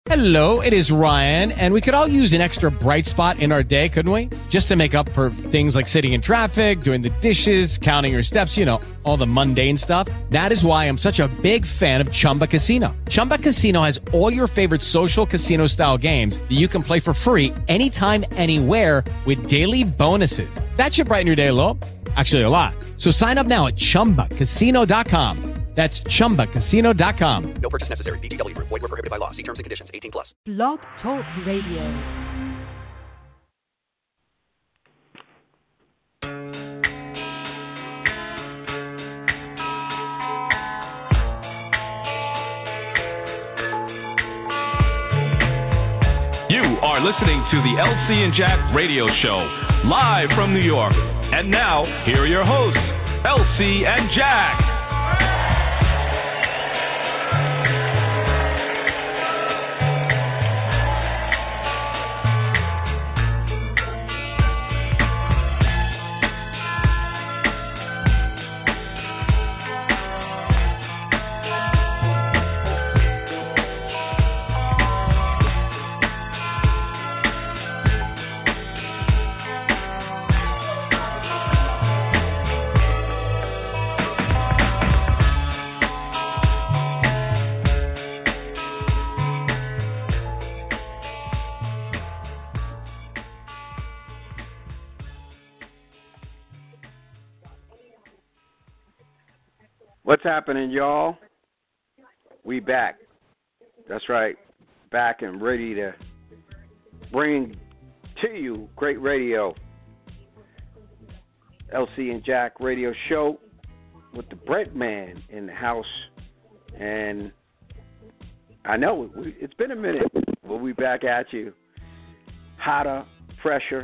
Hello, it is Ryan, and we could all use an extra bright spot in our day, couldn't we? Just to make up for things like sitting in traffic, doing the dishes, counting your steps, you know, all the mundane stuff. That is why I'm such a big fan of Chumba Casino. Chumba Casino has all your favorite social casino-style games that you can play for free anytime, anywhere with daily bonuses. That should brighten your day a little. Actually, a lot. So sign up now at ChumbaCasino.com. That's ChumbaCasino.com. No purchase necessary. VGW Group. Void where prohibited by law. See terms and conditions. 18 plus. Blog Talk Radio. You are listening to the LC and Jack Radio Show, live from New York. And now, here are your hosts, LC and Jack. What's happening, y'all? We back. That's right. Back and ready to bring to you great radio. LC and Jack Radio Show with the Bread Man in the house. And I know it's been a minute. We'll be back at you. Hotter, fresher.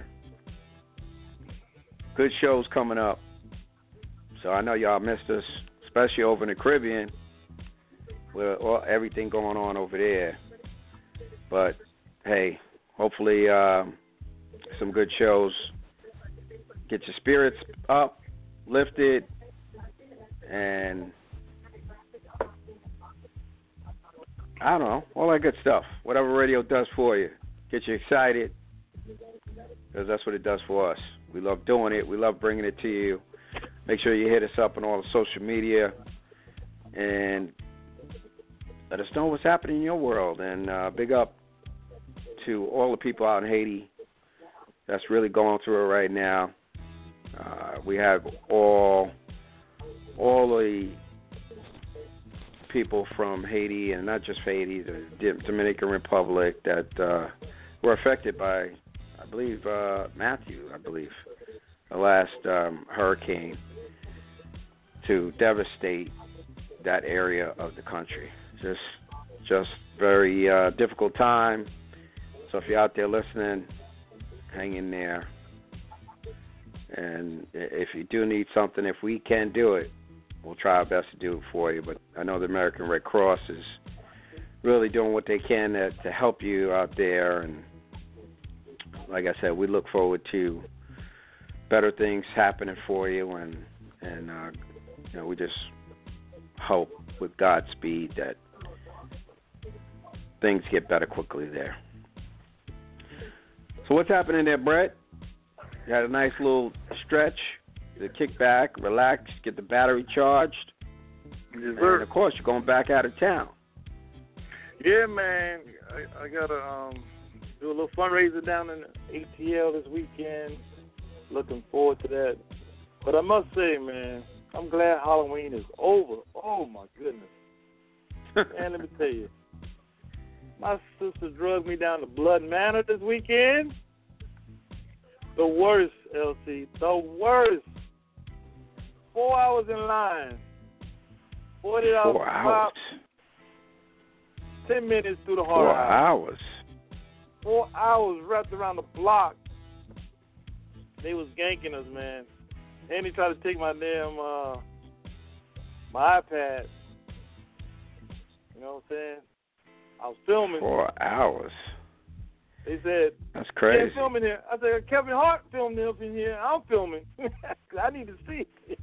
Good shows coming up. So I know y'all missed us, especially over in the Caribbean, with everything going on over there. But, hey, hopefully some good shows. Get your spirits up, lifted, and I don't know, all that good stuff. Whatever radio does for you. Get you excited, because that's what it does for us. We love doing it. We love bringing it to you. Make sure you hit us up on all the social media and let us know what's happening in your world. And big up to all the people out in Haiti that's really going through it right now. We have all the people from Haiti, and not just Haiti, the Dominican Republic, that were affected by, Matthew, the last hurricane, to devastate that area of the country. Just very difficult time. So if you're out there listening, hang in there. And if you do need something, if we can do it, we'll try our best to do it for you. But I know the American Red Cross is really doing what they can to help you out there. And like I said, we look forward to better things happening for you, and we just hope with Godspeed that things get better quickly there. So what's happening there, Brett? You had a nice little stretch, to kick back, relax, get the battery charged, and of course you're going back out of town. Yeah, man, I gotta do a little fundraiser down in ATL this weekend. Looking forward to that. But I must say, man, I'm glad Halloween is over. Oh, my goodness. Man, let me tell you. My sister drugged me down to Blood Manor this weekend. The worst, LC. The worst. 4 hours in line. $40 4 hours. 10 minutes through the 4 hard hours. 4 hours wrapped around the block. They was ganking us, man. And he tried to take my damn my iPad. You know what I'm saying? I was filming. 4 hours. They said, that's crazy. Can't film in here. I said, Kevin Hart filmed up in here. I'm filming. I need to see it.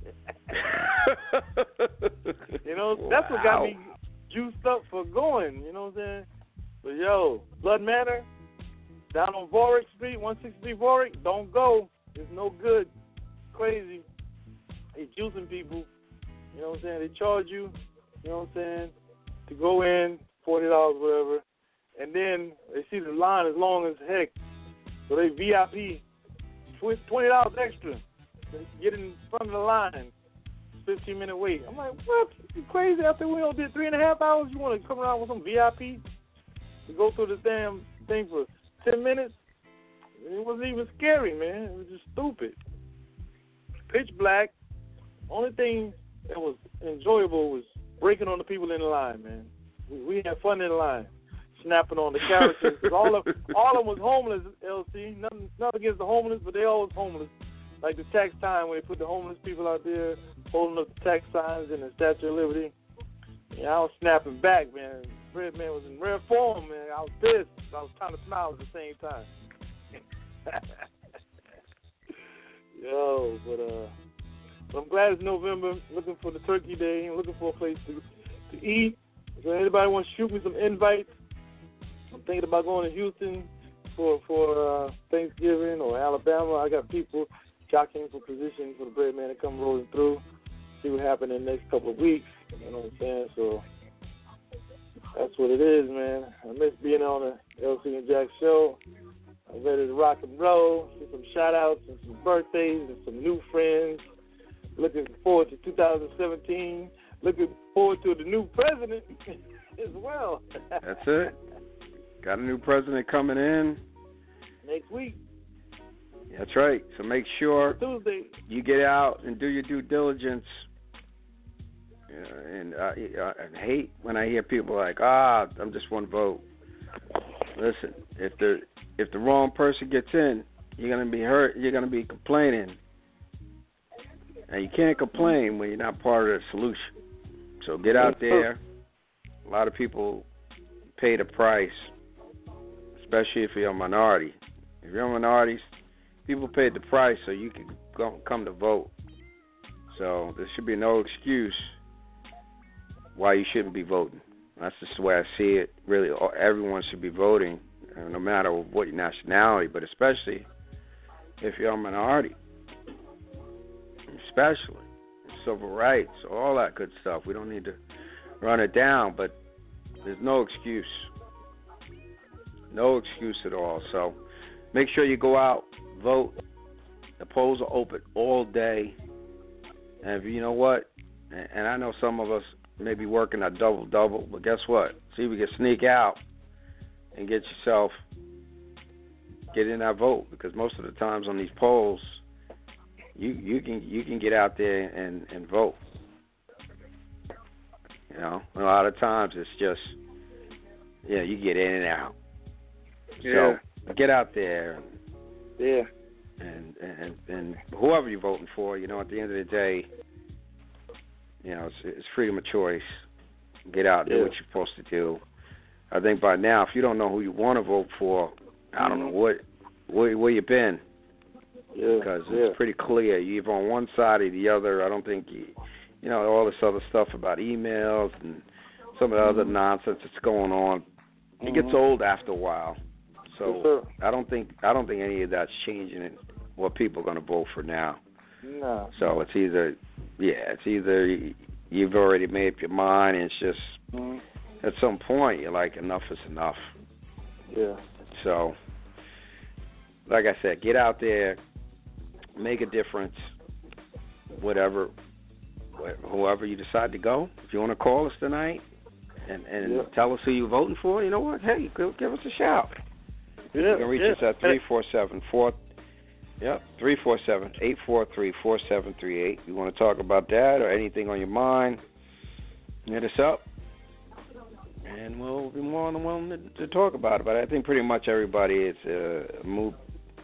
You know, that's what got me juiced up for going. You know what I'm saying? But, yo, Blood Manor, down on Warwick Street, 163 Warwick, don't go. It's no good. Crazy. They juicing people. You know what I'm saying? They charge you, you know what I'm saying, to go in, $40, whatever. And then they see the line as long as heck. So they VIP, $20 extra to get in front of the line. 15-minute wait. I'm like, what? You crazy? After we only did 3.5 hours, you want to come around with some VIP to go through this damn thing for 10 minutes? It wasn't even scary, man. It was just stupid. Pitch black. Only thing that was enjoyable was breaking on the people in the line, man. We had fun in the line, snapping on the characters. all of them was homeless, LC. Nothing against the homeless, but they all was homeless. Like the tax time when they put the homeless people out there holding up the tax signs and the Statue of Liberty. Yeah, I was snapping back, man. Red Man was in rare form, man. I was pissed. I was trying to smile at the same time. Yo, but I'm glad it's November. Looking for the Turkey Day. Looking for a place to eat. So anybody want to shoot me some invites? I'm thinking about going to Houston for Thanksgiving or Alabama. I got people jockeying for position for the Bread Man to come rolling through. See what happens in the next couple of weeks. You know what I'm saying? So that's what it is, man. I miss being on the LC and Jack show. I'm ready to rock and roll. See some shout-outs and some birthdays and some new friends. Looking forward to 2017. Looking forward to the new president as well. That's it. Got a new president coming in next week. That's right. So make sure Tuesday you get out and do your due diligence. And I hate when I hear people like, I'm just one vote. Listen, if the wrong person gets in, you're gonna be hurt. You're gonna be complaining, and you can't complain when you're not part of the solution. So get out there. A lot of people pay the price, especially if you're a minority. If you're minorities, people paid the price so you can come to vote. So there should be no excuse why you shouldn't be voting. That's just the way I see it. Really, everyone should be voting, no matter what your nationality, but especially if you're a minority. Especially civil rights, all that good stuff. We don't need to run it down, but there's no excuse. No excuse at all. So make sure you go out, vote. The polls are open all day. And if you know what, and I know some of us may be working a double-double, but guess what? See if we can sneak out and get in that vote, because most of the times on these polls, you can get out there and vote. You know, a lot of times it's just, you get in and out. Yeah. So get out there. Yeah. And whoever you're voting for, at the end of the day, it's freedom of choice. Get out and do what you're supposed to do. I think by now, if you don't know who you want to vote for, I don't know where you've been. Yeah. Because it's pretty clear. You're either on one side or the other. I don't think all this other stuff about emails and some of the other nonsense that's going on. It gets old after a while. So I don't think any of that's changing what people are going to vote for now. No. So it's either you've already made up your mind, and it's just at some point you're like, enough is enough. Yeah. So, like I said, get out there, make a difference. Whoever you decide to go. If you want to call us tonight and tell us who you're voting for, you know what? Hey, give us a shout. You can reach us at 347-843-4738. You want to talk about that or anything on your mind, hit us up, and we'll be more than willing to talk about it. But I think pretty much everybody is a moot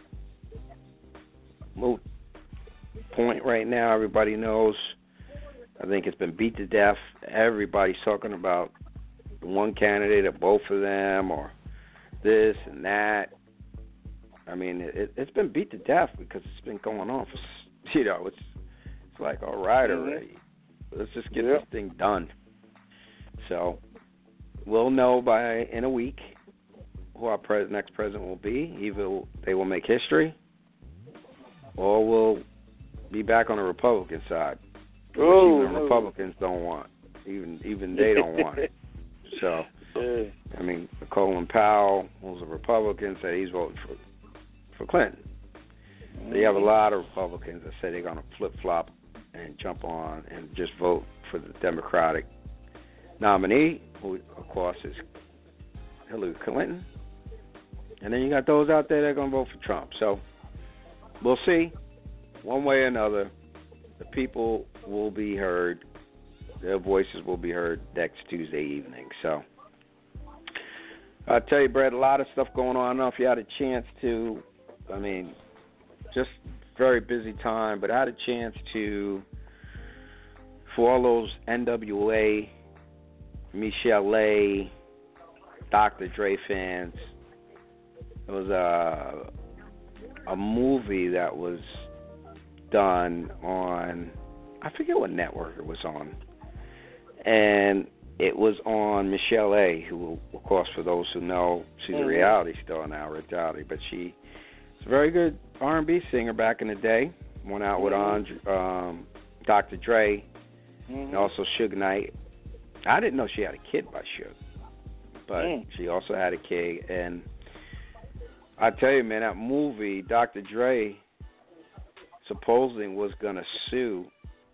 point right now. Everybody knows. I think it's been beat to death. Everybody's talking about one candidate or both of them or this and that. I mean, it's been beat to death because it's been going on for, it's like, all right already. Let's just get this thing done. So we'll know in a week who our next president will be. Either they will make history, or we'll be back on the Republican side, which even the Republicans don't want. Even they don't want it. So, I mean, Colin Powell, who's a Republican, said he's voting for Clinton. So you have a lot of Republicans that say they're going to flip-flop and jump on and just vote for the Democratic nominee, who, of course, is Hillary Clinton. And then you got those out there that are going to vote for Trump. So we'll see. One way or another, the people will be heard. Their voices will be heard next Tuesday evening. So I'll tell you, Brad, a lot of stuff going on. I don't know if you had a chance to, just very busy time, but I had a chance to, for all those NWA, Michelle A., Dr. Dre fans, it was a movie that was done on, I forget what network it was on, and it was on Michelle A., who, of course, for those who know, she's a reality star now, but she's a very good R&B singer back in the day. Went out with Dr. Dre and also Suge Knight. I didn't know she had a kid by Suge, but she also had a kid. And I tell you, man, that movie, Dr. Dre supposedly was going to sue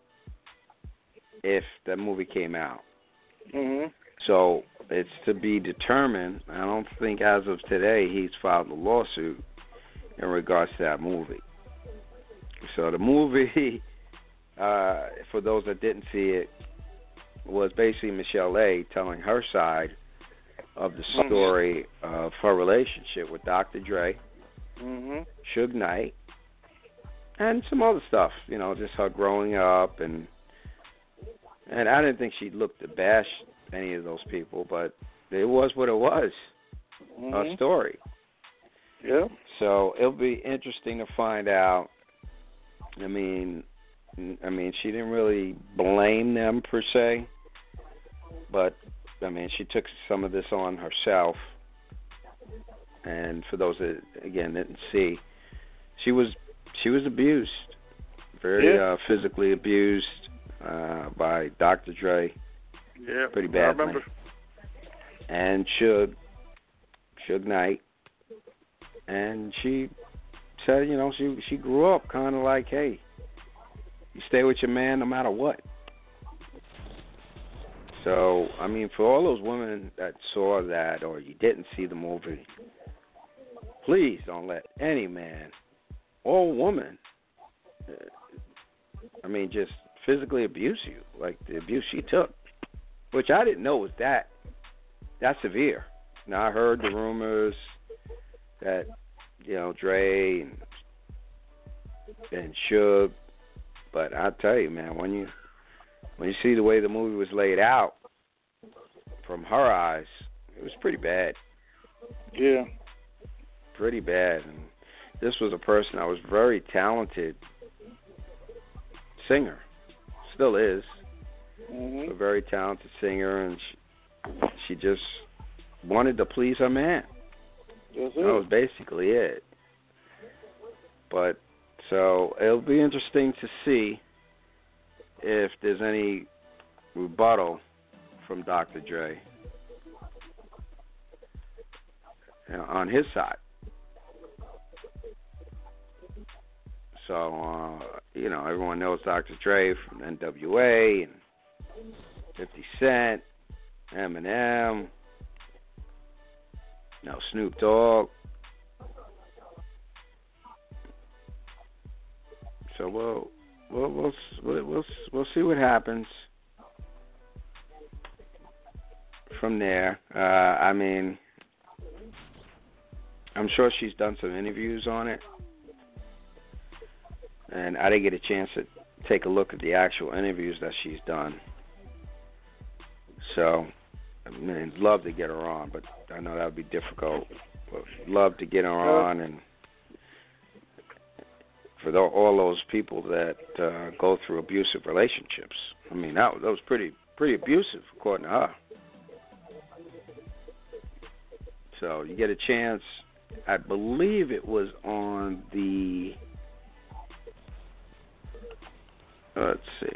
if that movie came out. So it's to be determined. I don't think as of today he's filed a lawsuit in regards to that movie. So the movie, for those that didn't see it, was basically Michelle A. telling her side of the story of her relationship with Dr. Dre, Suge Knight, and some other stuff, just her growing up. And I didn't think she looked to bash any of those people, but it was what it was, a story. Yeah. So it'll be interesting to find out. I mean, she didn't really blame them per se, but she took some of this on herself. And for those that again didn't see, she was abused, very physically abused by Dr. Dre. Yeah, pretty badly. I remember. And Suge Knight. And she said, she grew up kind of like, hey, you stay with your man no matter what. So, for all those women that saw that or you didn't see the movie, please don't let any man or woman, just physically abuse you like the abuse she took, which I didn't know was that severe. Now, I heard the rumors that, Dre and Suge, but I tell you, man, when you see the way the movie was laid out from her eyes, it was pretty bad. Yeah. Pretty bad. And this was a person that was very talented singer, still is, a very talented singer, and she just wanted to please her man. That was basically it. But so it'll be interesting to see if there's any rebuttal from Dr. Dre on his side. So, everyone knows Dr. Dre from NWA and 50 Cent, Eminem, now Snoop Dogg. So we'll see what happens from there. I'm sure she's done some interviews on it, and I didn't get a chance to take a look at the actual interviews that she's done. So, I'd love to get her on, but I know that would be difficult. But love to get her on, and for all those people that go through abusive relationships. That was pretty abusive, according to her. So you get a chance. I believe it was on the. Let's see.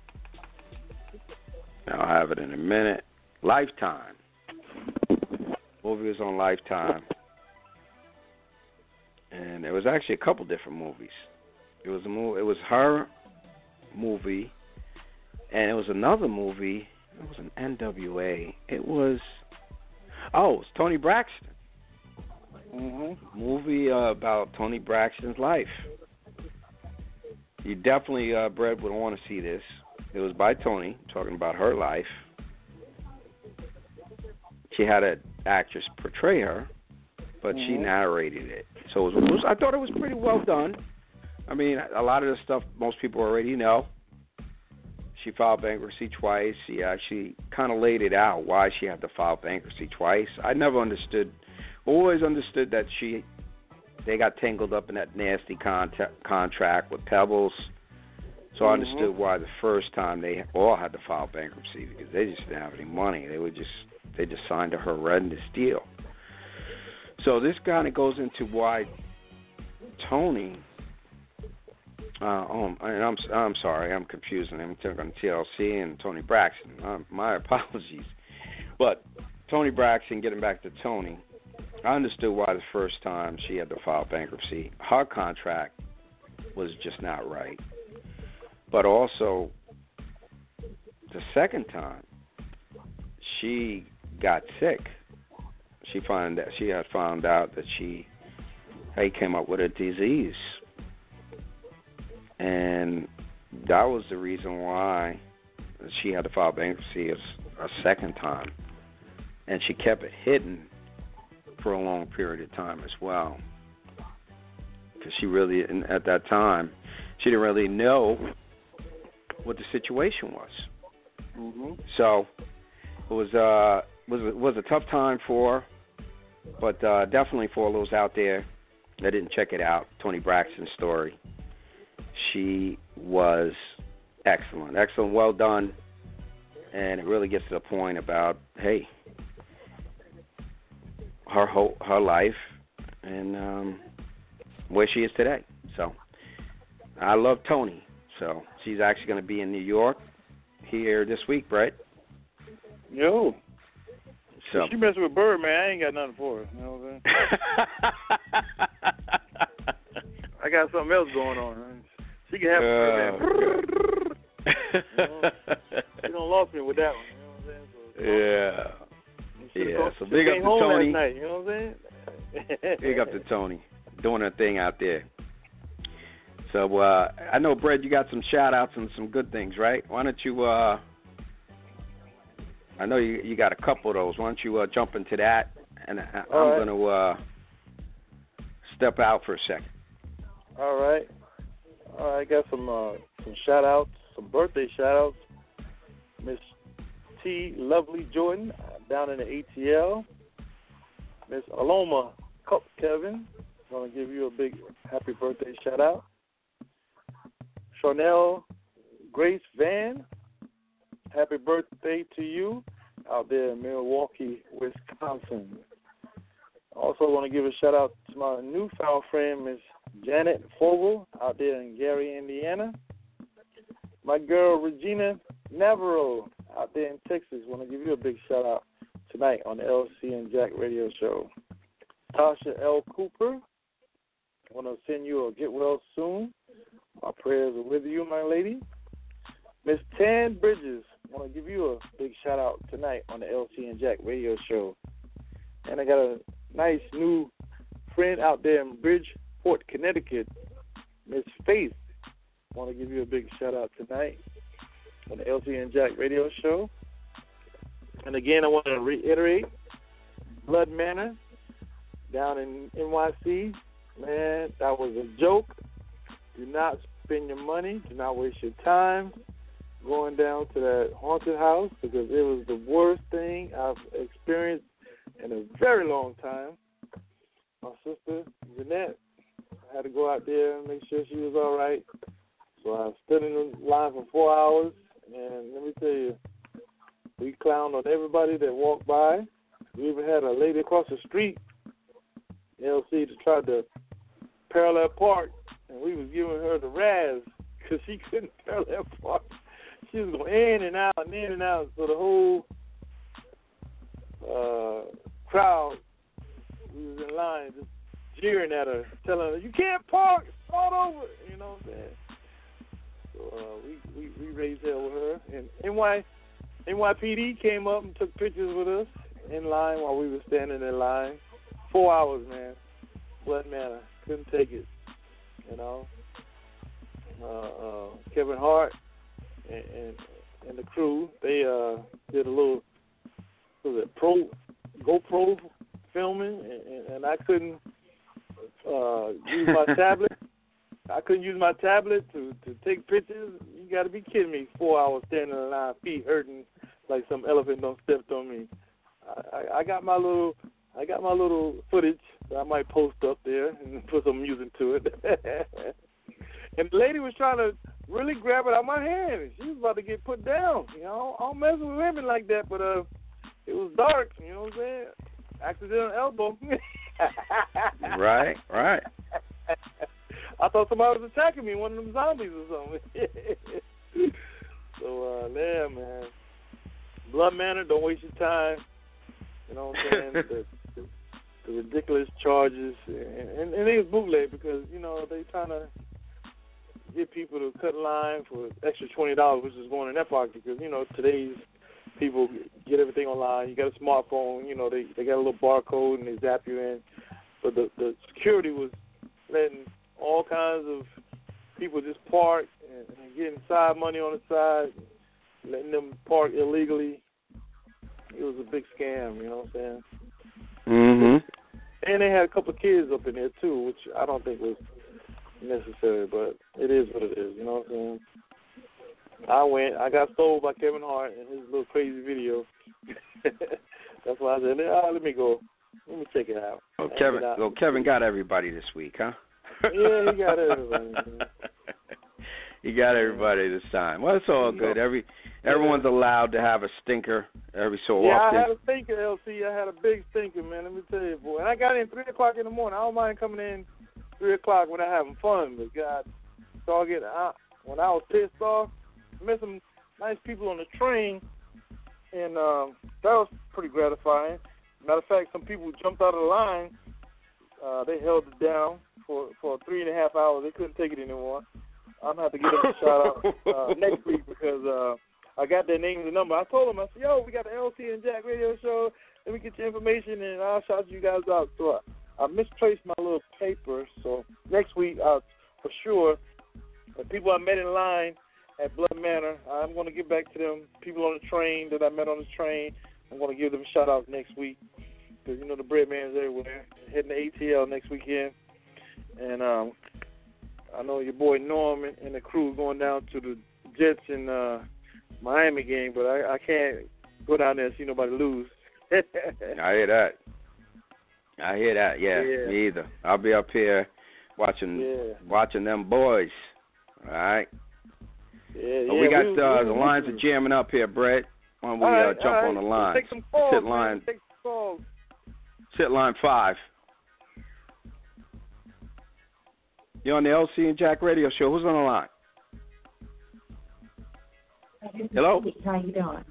I'll have it in a minute. Lifetime. Movie was on Lifetime. And there was actually a couple different movies. It was her movie, and it was another movie. It was an NWA. It was Tony Braxton. Movie about Tony Braxton's life. You definitely, Brett, would want to see this. It was by Tony, talking about her life. She had an actress portray her, but she narrated it. So I thought it was pretty well done. I mean, a lot of the stuff most people already know. She filed bankruptcy twice. She actually kind of laid it out why she had to file bankruptcy twice. I never understood, always understood that they got tangled up in that nasty contract with Pebbles. So I understood why the first time they all had to file bankruptcy, because they just didn't have any money. They just signed a horrendous deal. So this kind of goes into why Tony. I'm sorry, I'm confusing him. I'm talking TLC and Tony Braxton. My apologies. But Tony Braxton, getting back to Tony, I understood why the first time she had to file bankruptcy. Her contract was just not right. But also, the second time, she got sick. She had found out that she came up with a disease. And that was the reason why she had to file bankruptcy a second time. And she kept it hidden for a long period of time as well. Because she really, at that time, she didn't really know what the situation was. So it was a tough time for her, but definitely for all those out there that didn't check it out, Tony Braxton's story. She was excellent, well done, and it really gets to the point about, hey, her life and where she is today. So I love Tony. So she's actually going to be in New York here this week, Brett. Yo. So she messing with Bird, man. I ain't got nothing for her. You know what I'm saying? I got something else going on. Man. She can have it, man. She done lost me with that one. You know what I'm saying? So big up to Tony. Last night, you know what I'm saying? Big up to Tony, doing her thing out there. So I know, Brett, you got some shout-outs and some good things, right? Why don't you, I know you got a couple of those. Why don't you jump into that? And I'm going to step out for a second. All right. I got some shout-outs, some birthday shout-outs. Miss T. Lovely Jordan down in the ATL. Miss Aloma Cup Kevin, I'm going to give you a big happy birthday shout-out. Chanel Grace Van, happy birthday to you out there in Milwaukee, Wisconsin. Also want to give a shout-out to my newfound friend, Miss Janet Fogel, out there in Gary, Indiana. My girl, Regina Navarro, out there in Texas. Want to give you a big shout-out tonight on the LC and Jack radio show. Tasha L. Cooper, want to send you a get well soon. My prayers are with you, my lady. Miss Tan Bridges, want to give you a big shout-out tonight on the LC and Jack radio show. And I got a nice new friend out there in Bridgeport, Connecticut, Miss Faith. Want to give you a big shout-out tonight on the LC and Jack radio show. And again, I want to reiterate, Blood Manor down in NYC. Man, that was a joke. Do not spend your money. Do not waste your time going down to that haunted house, because it was the worst thing I've experienced in a very long time. My sister, Jeanette, I had to go out there and make sure she was all right. So I stood in the line for 4 hours, and let me tell you, we clowned on everybody that walked by, we even had a lady across the street, LC, to try to parallel park, and we was giving her the razz because she couldn't parallel park. She was going in and out and in and out, so the whole crowd, we was in line just jeering at her, telling her, "You can't park, start over." You know what I'm saying? So we raised hell with her, and NYPD came up and took pictures with us in line while we were standing in line. 4 hours, man. Blood Manor, couldn't take it. You know, Kevin Hart and the crew, they did a little GoPro filming, and I couldn't use my tablet. I couldn't use my tablet to take pictures. You got to be kidding me! 4 hours standing in line, feet hurting like some elephant done stepped on me. I got my little footage that I might post up there and put some music to it. And the lady was trying to really grab it out of my hand. She was about to get put down. You know, I don't mess with women like that, but it was dark. You know what I'm saying? Accidental elbow. Right. I thought somebody was attacking me, one of them zombies or something. So, man. Blood Manor, don't waste your time. You know what I'm saying? the ridiculous charges. And it was bootleg because, you know, they trying to get people to cut in line for extra $20, which is going in their pocket because, you know, today's people get everything online. You got a smartphone, you know, they got a little barcode and they zap you in. But the security was letting all kinds of people just park and getting side money on the side, letting them park illegally. It was a big scam, you know what I'm saying? Mm-hmm. And they had a couple of kids up in there, too, which I don't think was necessary, but it is what it is, you know what I'm saying? I got sold by Kevin Hart and his little crazy video. That's why I said, let me go. Let me check it out. Kevin got everybody this week, huh? Yeah, he got everybody. He got everybody this time. Well, it's all good. Everyone's allowed to have a stinker every so often. Yeah, I had a stinker, LC. I had a big stinker, man. Let me tell you, boy. And I got in 3 o'clock in the morning. I don't mind coming in 3 o'clock when I'm having fun. But, God, when I was pissed off, I met some nice people on the train, and that was pretty gratifying. Matter of fact, some people jumped out of the line. They held it down for 3.5 hours. They couldn't take it anymore. I'm going to have to give them a shout-out next week because I got their names and number. I told them, I said, yo, we got the LC and Jack radio show. Let me get your information, and I'll shout you guys out. So I misplaced my little paper. So next week, for sure, the people I met in line at Blood Manor, I'm going to get back to them. People on the train that I met on the train, I'm going to give them a shout-out next week because, you know, the bread man's everywhere. Heading to ATL next weekend. And I know your boy Norm and the crew going down to the Jets and Miami game, but I can't go down there and see nobody lose. I hear that. Yeah, me either. I'll be up here watching them boys. All right. Yeah, we got the lines are jamming up here, Brett. Why don't we jump on the line? Take some calls, Sit line. Take some calls. Sit line 5. You're on the LC and Jack radio show. Who's on the line? Hello? How you doing?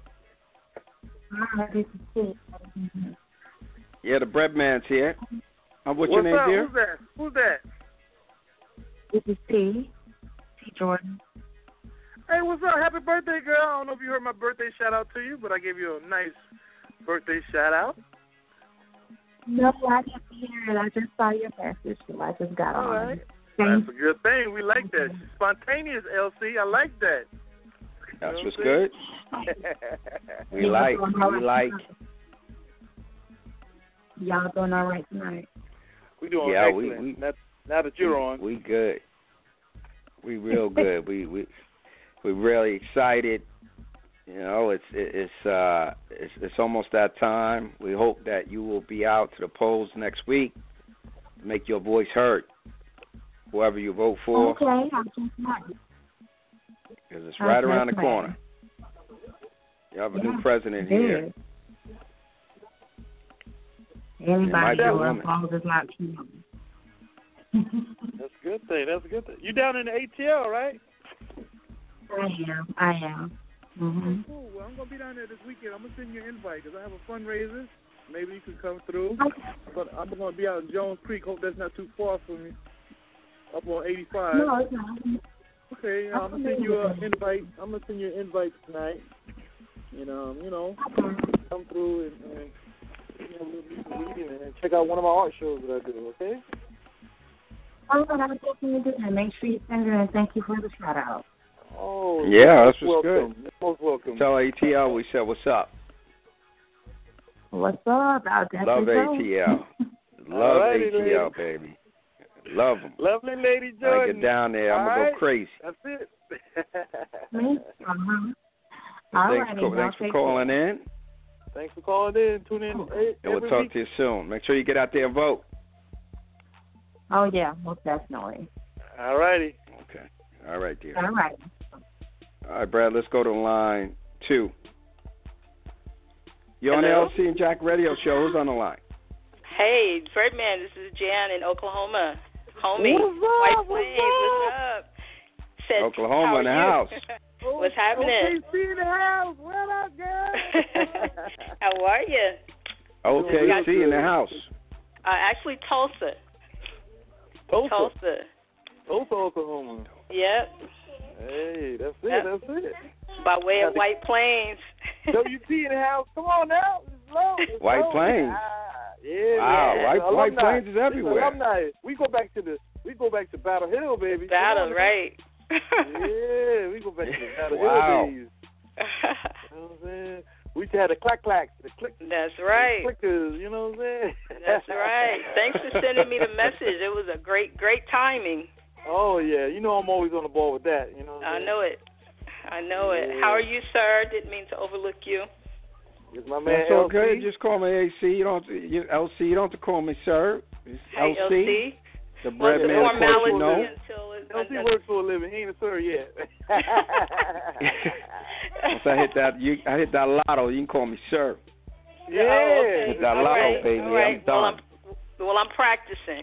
Hi, this is Steve. Yeah, the bread man's here. What's your name, dear? Who's that? This is T Jordan. Hey, what's up? Happy birthday, girl. I don't know if you heard my birthday shout-out to you, but I gave you a nice birthday shout-out. No, I didn't hear it. I just saw your message, so I just got on. All right. That's a good thing. We like that. She's spontaneous, LC. I like that. That's what's good. We like. Y'all doing all right tonight? We doing excellent. Now that you're on. We good. We real good. We're really excited. You know, it's almost that time. We hope that you will be out to the polls next week to make your voice heard, whoever you vote for. Okay, I'll keep mine. Because it's right around the corner. You have a new president here. Anybody be a do it, as woman. long as it's not too long. That's a good thing. That's a good thing. You down in the ATL, right? I am. Mm-hmm. Cool. Well, I'm gonna be down there this weekend. I'm gonna send you an invite because I have a fundraiser. Maybe you can come through. But I'm gonna be out in Jones Creek. Hope that's not too far from you. Up on 85. No, it's not. Okay, I'm gonna send you an invite. I'm gonna send you an invite tonight. You know, come through and we'll do some reading and check out one of my art shows that I do. Okay. Oh, I would definitely do that. Make sure you send it, and thank you for the shout out. Oh, Yeah, that's what's welcome. good. Most welcome. Tell ATL we said what's up. What's up? I'll Love definitely ATL. Love Alrighty, ATL, lady. baby. Love them. Lovely lady When I Jordan. get down there, I'm going to go crazy. That's it. Me? Thanks for calling in, Thanks for calling in. Tune in. and we'll every talk week. to you soon. Make sure you get out there and vote. Oh, yeah, most definitely. All righty. Okay. All right, dear. All right. All right, Brad, let's go to line 2. You're on the Hello? LC and Jack radio show. Who's on the line? Hey, Fredman, this is Jan in Oklahoma. Homie. What's up? White What's Plains, up? what's up? Said, Oklahoma how in the are you? house. What's happening? OKC in the house. What up, girl? How are you? OKC in the house. Actually, Tulsa. Tulsa, Oklahoma. Yep. Hey, that's it. Yep. That's it. By way of White Plains. WT in the house. Come on now. It's low. It's White low. Plains. Yeah. Wow, yeah. White Alumni. Plains is It's everywhere. Alumni. We go back to Battle Hill, baby. Battle, right? Yeah, we go back to the Battle Wow. Hill days. You know what I'm saying? We used to have the clack-clacks, the click. That's right. The clickers, you know what I'm saying? That's right. Thanks for sending me the message. It was a great timing. Oh, yeah. You know I'm always on the ball with that. You know what I'm I know it. Yeah. How are you, sir? Didn't mean to overlook you. It's my man That's LC. okay. Just call me AC. You don't have to, LC. You don't have to call me sir. It's Hey, LC. The Well, bread the man, of course, formality you know. until it's LC works for a living. He ain't a sir yet. Once I hit that lotto, you can call me sir. Yeah. Oh, okay. Hit that All lotto, right. baby. All right. I'm done. Well, I'm practicing.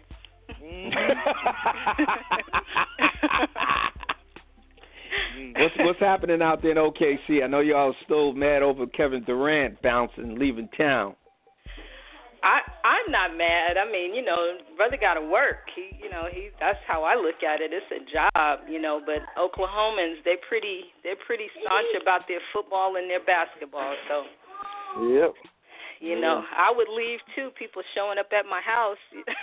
What's happening out there in OKC? I know y'all still mad over Kevin Durant bouncing, leaving town. I'm not mad. I mean, brother got to work. That's how I look at it. It's a job, But Oklahomans, they're pretty staunch about their football and their basketball. So, Yep. I would leave too. People showing up at my house,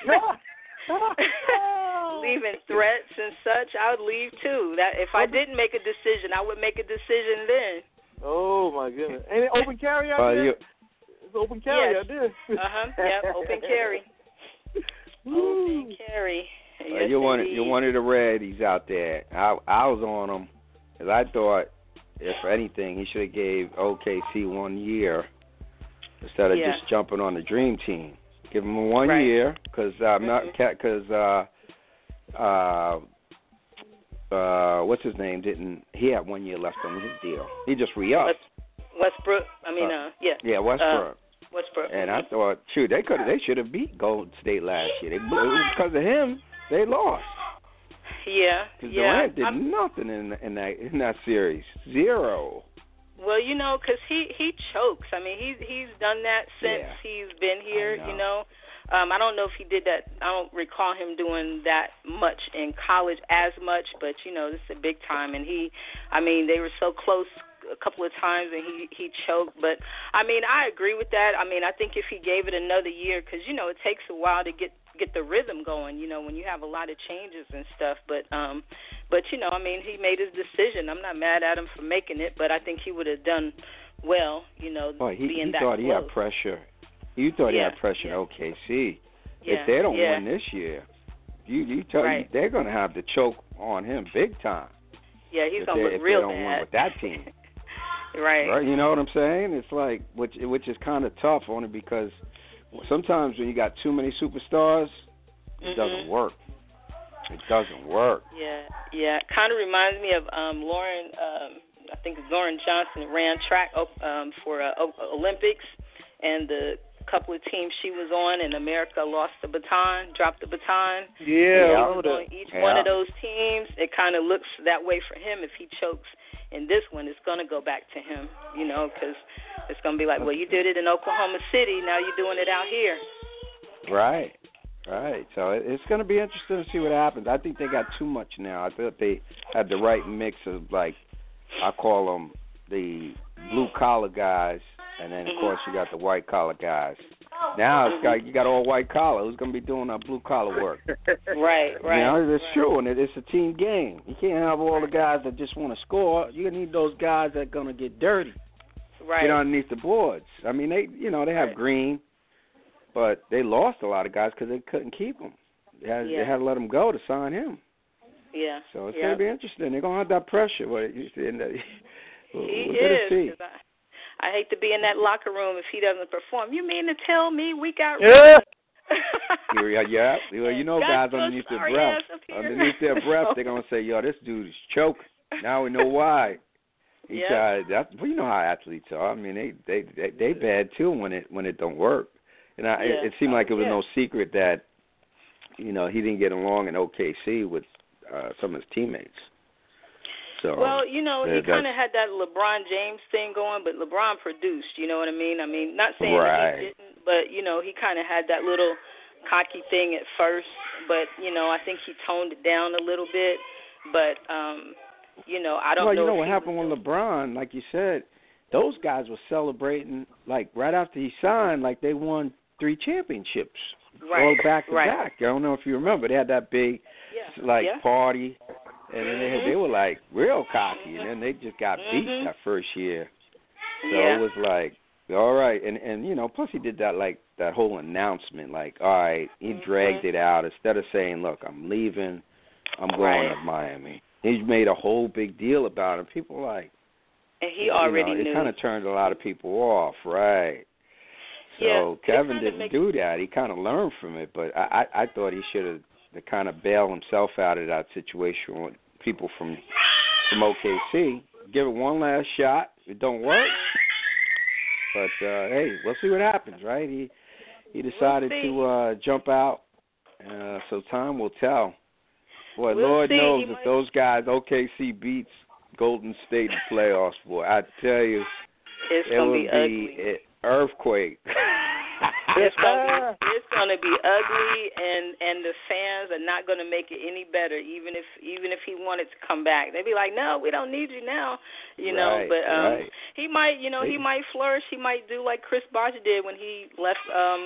leaving threats and such. I would leave too. That if I didn't make a decision, I would make a decision then. Oh my goodness! Ain't it open carry out there? It's open carry out there. Yep. Open carry. Open carry. Yes, You're one of the Reddies out there. I was on him because I thought, if anything, he should have gave OKC 1 year instead of just jumping on the Dream Team. Give him 1 year because what's his name? He had 1 year left on his deal. He just re-upped. Westbrook. Yeah, Westbrook. Westbrook. And I thought, they should have beat Golden State last year. It was because of him they lost. Yeah. Because Durant did nothing in that series. Zero. Well, because he chokes. I mean, he's done that since he's been here. I don't know if he did that. I don't recall him doing that much in college as much, but this is a big time. And they were so close a couple of times, and he choked. But I agree with that. I think if he gave it another year, because it takes a while to get the rhythm going. When you have a lot of changes and stuff. But he made his decision. I'm not mad at him for making it, but I think he would have done well. He being that thought close. he had pressure. You thought he had pressure in OKC. If they don't win this year, you they're going to have to choke on him big time. Yeah, he's going to look real bad. If they don't win with that team. Right. You know what I'm saying? It's like, which is kind of tough only because sometimes when you got too many superstars, it doesn't work. It doesn't work. Yeah. It kind of reminds me of Lauren, I think Lauren Johnson ran track for Olympics, and the couple of teams she was on, and America dropped the baton. Yeah, he was on each one of those teams. It kind of looks that way for him. If he chokes in this one, it's going to go back to him, because it's going to be like, well, you did it in Oklahoma City, now you're doing it out here. Right. So it's going to be interesting to see what happens. I think they got too much now. I thought they had the right mix of, like, I call them the blue-collar guys, and then, of course, you got the white-collar guys. Now you got all white-collar. Who's going to be doing our blue-collar work? Right. It's true, and it's a team game. You can't have all the guys that just want to score. You need those guys that are going to get dirty, get underneath the boards. I mean, they have Green, but they lost a lot of guys because they couldn't keep him. They had to let him go to sign him. Yeah. So it's going to be interesting. They're going to have that pressure. He is. I hate to be in that locker room if he doesn't perform. You mean to tell me we got yeah. Well, guys underneath their breath, they're going to say, yo, this dude is choking. Now we know why. You know how athletes are. I mean, they bad, too, when it don't work. And it seemed like it was no secret that, he didn't get along in OKC with some of his teammates. So, well, he kind of had that LeBron James thing going, but LeBron produced, you know what I mean? I mean, not saying that he didn't, but, he kind of had that little cocky thing at first, but, I think he toned it down a little bit, but, I don't know. Well, you know what happened with LeBron, like you said, those guys were celebrating, like, right after he signed, like they won 3 championships. All back to back. I don't know if you remember. They had that big, party. And then they were, like, real cocky, and then they just got beat that first year. So it was like, all right. And plus he did that, like, that whole announcement, like, all right, he dragged it out. Instead of saying, look, I'm leaving, I'm going to Miami. He made a whole big deal about it. People were like, and he already knew. It kind of turned a lot of people off, right? So Kevin didn't do that. He kind of learned from it, but I thought he should have to kind of bail himself out of that situation with people from OKC. Give it one last shot. If it don't work, but hey, we'll see what happens, right? He decided to jump out, so time will tell. Boy, Lord knows if those guys OKC beats Golden State in playoffs, boy, I tell you, it will be an earthquake. It's gonna be ugly, and the fans are not gonna make it any better. Even if he wanted to come back, they'd be like, "No, we don't need you now," know. But he might, he might flourish. He might do like Chris Bosh did when he left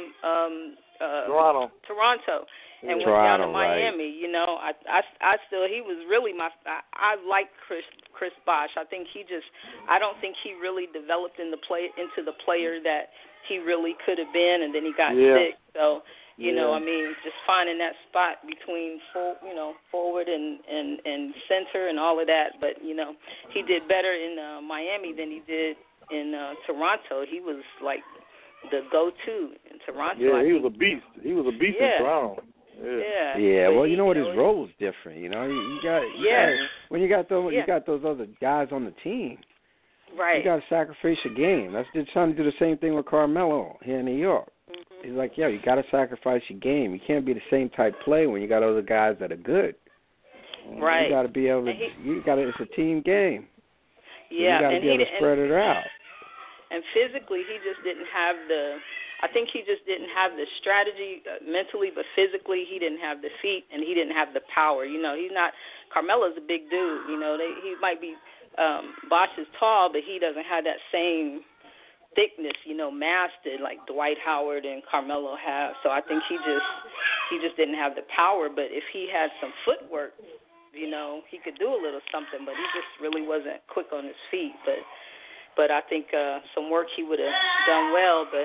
Toronto. And went down to Miami, I still, he was really I like Chris Bosh. I don't think he really developed into the player that he really could have been, and then he got sick. So, I mean, just finding that spot between forward and center and all of that. But, he did better in Miami than he did in Toronto. He was like the go-to in Toronto. Yeah, he was a beast. He was a beast in Toronto. Yeah. Well, you know what? His role is different. You got when you got those other guys on the team. Right. You got to sacrifice your game. That's trying to do the same thing with Carmelo here in New York. Mm-hmm. He's like, you got to sacrifice your game. You can't be the same type play when you got other guys that are good. Right. You got to be able to. It's a team game. So you got to be able to spread it out. And physically, he just didn't have I think he just didn't have the strategy mentally, but physically he didn't have the feet and he didn't have the power. He's not. Carmelo's a big dude. He might be. Bosh is tall, but he doesn't have that same thickness, mass that like Dwight Howard and Carmelo have. So I think he just didn't have the power. But if he had some footwork, he could do a little something. But he just really wasn't quick on his feet. But I think some work he would have done well. But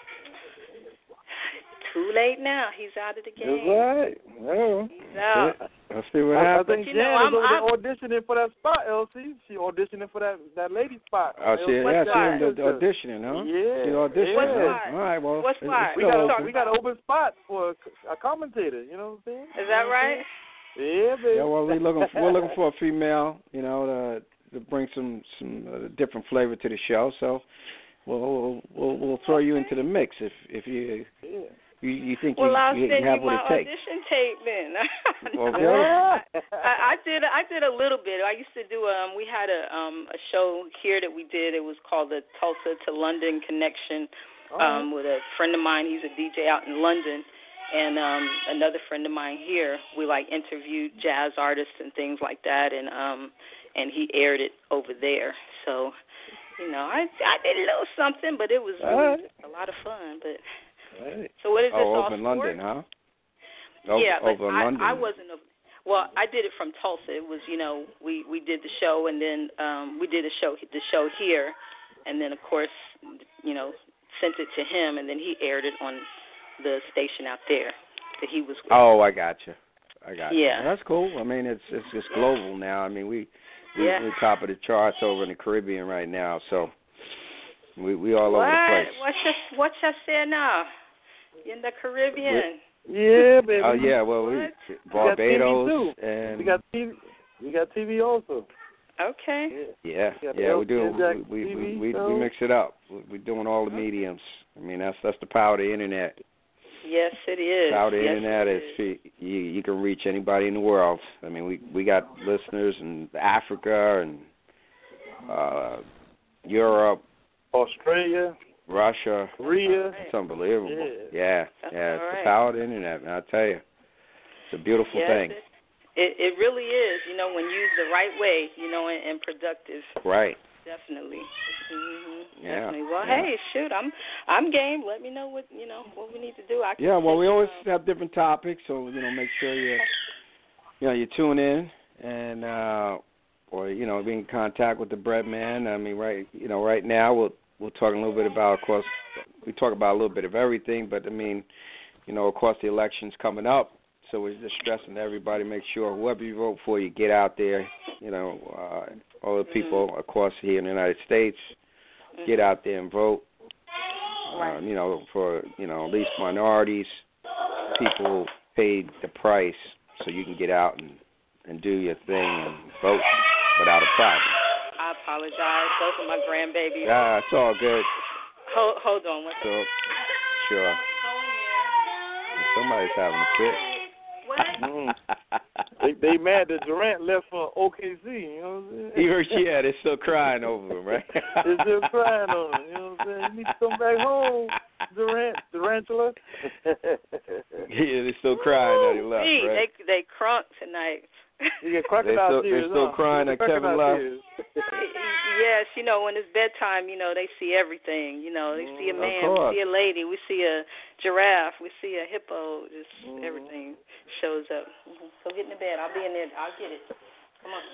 too late now. He's out of the game. That's right. Yeah. He's out. Let's see what happens. I think Jan is auditioning for that spot, LC. She auditioning for that lady spot. Oh, she auditioning, huh? Yeah. She auditioning. What spot? All right, well. What spot? We got an open spot for a commentator, you know what I'm saying? Is that right? Yeah, baby. Yeah, well, we're looking for a female, to bring some different flavor to the show. So Well, we'll throw you into the mix if you you think well, I'll you send have you what my it takes. audition tape then. Okay. I did a little bit. I used to do we had a show here that we did. It was called the Tulsa to London Connection with a friend of mine. He's a DJ out in London, and another friend of mine here. We like interviewed jazz artists and things like that, and he aired it over there. So, you know, I did a little something, but it was really a lot of fun. But so what is this all over in London, huh? Yeah, but over in London. I wasn't. Well, I did it from Tulsa. It was, you know, we did the show, and then we did the show here, and then of course, you know, sent it to him, and then he aired it on the station out there that he was with. Oh, I got you. Yeah, that's cool. I mean, it's just global now. I mean, we're top of the charts over in the Caribbean right now, so we all over the place. What you say now? In the Caribbean. Yeah, baby. Oh yeah, well Barbados and we got TV also. Okay. Yeah, we do. We mix it up. We're doing all the mediums. I mean, that's the power of the internet. Yes, it is. The power of the internet is you can reach anybody in the world. I mean, we got listeners in Africa and Europe, Australia, Russia, Korea. It's unbelievable. Yeah. It's the power of the internet, man. I tell you, it's a beautiful thing. It really is. You know, when used the right way, you know, and productive. Right. Definitely. Mm-hmm. Yeah. Definitely. Well, hey, shoot, I'm game. Let me know what we need to do. We always have different topics, so make sure you tune in and or be in contact with the Bread Man. I mean, right now we'll talk a little bit about, of course, we talk about a little bit of everything, but I mean, of course, the election's coming up, so we're just stressing to everybody, make sure whoever you vote for, you get out there. All the people, of course, here in the United States, get out there and vote. For at least minorities, people paid the price, so you can get out and do your thing and vote without a problem. I apologize. Those are my grandbabies. Yeah, it's all good. Hold on. What's so, sure. Somebody's having a fit. They mad that Durant left for OKC, you know what I'm saying? Yeah, they're still crying over him, right? They're still crying over him, you know what I'm saying? You need to come back home, Durantula. Yeah, they're still crying that he left, right? They crunk tonight. Yeah, crocodile tears. They're still crying that Kevin left. Yes, when it's bedtime, they see everything. They see a man, we see a lady, we see a giraffe, we see a hippo. Just everything shows up. So get in the bed. I'll be in there. I'll get it. Come on.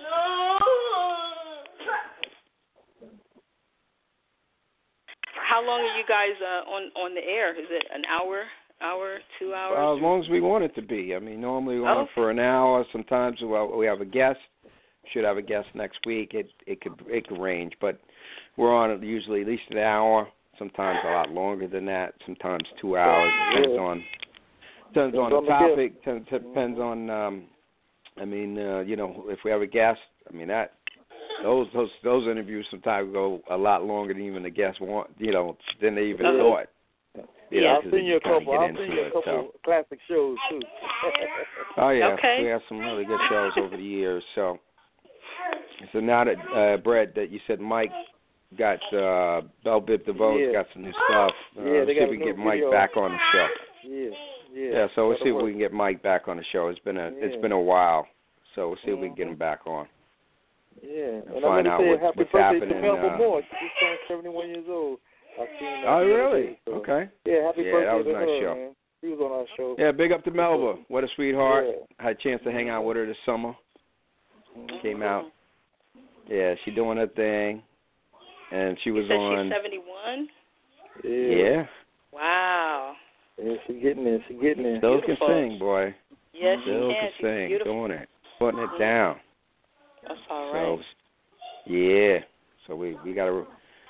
How long are you guys on the air? Is it an hour, 2 hours? As long as we want it to be. I mean, normally we're on for an hour. Sometimes we have a guest. Should have a guest next week. It could range, but we're on usually at least an hour. Sometimes a lot longer than that. Sometimes 2 hours. Depends on the topic. Depends on. If we have a guest. I mean that. Those interviews sometimes go a lot longer than even the guests want. Than they even thought. I've seen you a couple classic shows too. Oh yeah, okay. We have some really good shows over the years. So now that Brett, that you said Mike got Bell Bip DeVoe's got some new stuff. See if we can get Mike back on the show. Yeah. So we'll see if we can get Mike back on the show. It's been a while, so we'll see if we can get him back on. Yeah, and find out what's happening. To Melba Moore. She's turning 71 years old. Oh, really? So. Okay. Yeah, happy birthday that was to a nice her, show. Man. She was on our show. Yeah, big up to Melba. What a sweetheart. Yeah. Had a chance to hang out with her this summer. Came out. Yeah, she doing her thing. And she was on. She's 71? Yeah. Wow. Yeah, she's getting there. Still can sing, boy. Yes, Still can sing. Beautiful. Doing it. Putting it down. That's all right. So, yeah. So we gotta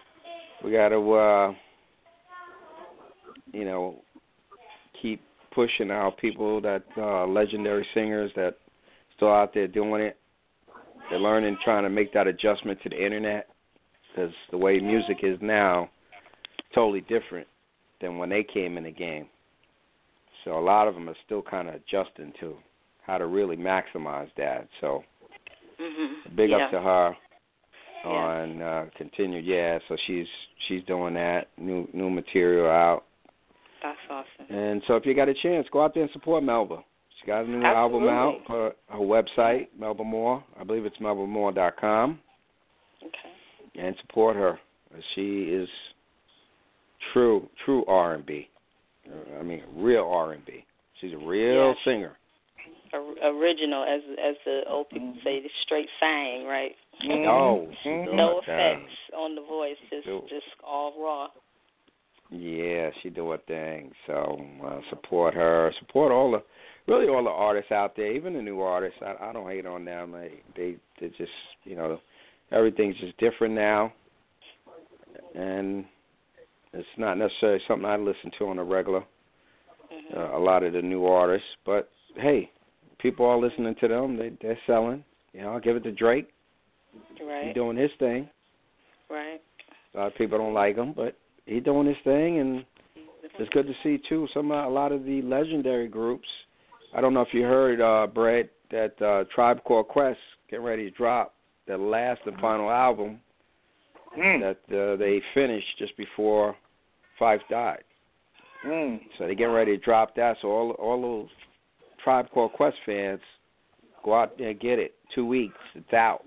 keep pushing our people that legendary singers that still out there doing it. They're learning, trying to make that adjustment to the internet, because the way music is now, totally different than when they came in the game. So a lot of them are still kind of adjusting to how to really maximize that. So big up to her on continued. Yeah, so she's doing that. New material out. That's awesome. And so if you got a chance, go out there and support Melba. She got a new album out. Her website, Melba Moore. I believe it's melbamoore.com. Okay. And support her. She is true R&B. I mean, real R&B. She's a real singer. Original, as the old people say, the straight sang, right? No effects on the voice, just all raw. Yeah, she do her thing. So support her. Support all the artists out there, even the new artists. I don't hate on them. They just, everything's just different now, and it's not necessarily something I listen to on a regular. A lot of the new artists, but hey, people are listening to them. They're selling. I'll give it to Drake. Right. He's doing his thing. Right. A lot of people don't like him, but he's doing his thing, and it's good to see too. A lot of the legendary groups. I don't know if you heard, Brett, that Tribe Called Quest getting ready to drop their last and final album that they finished just before Phife died. So they're getting ready to drop that. So all those Tribe Called Quest fans, go out there and get it. 2 weeks, it's out.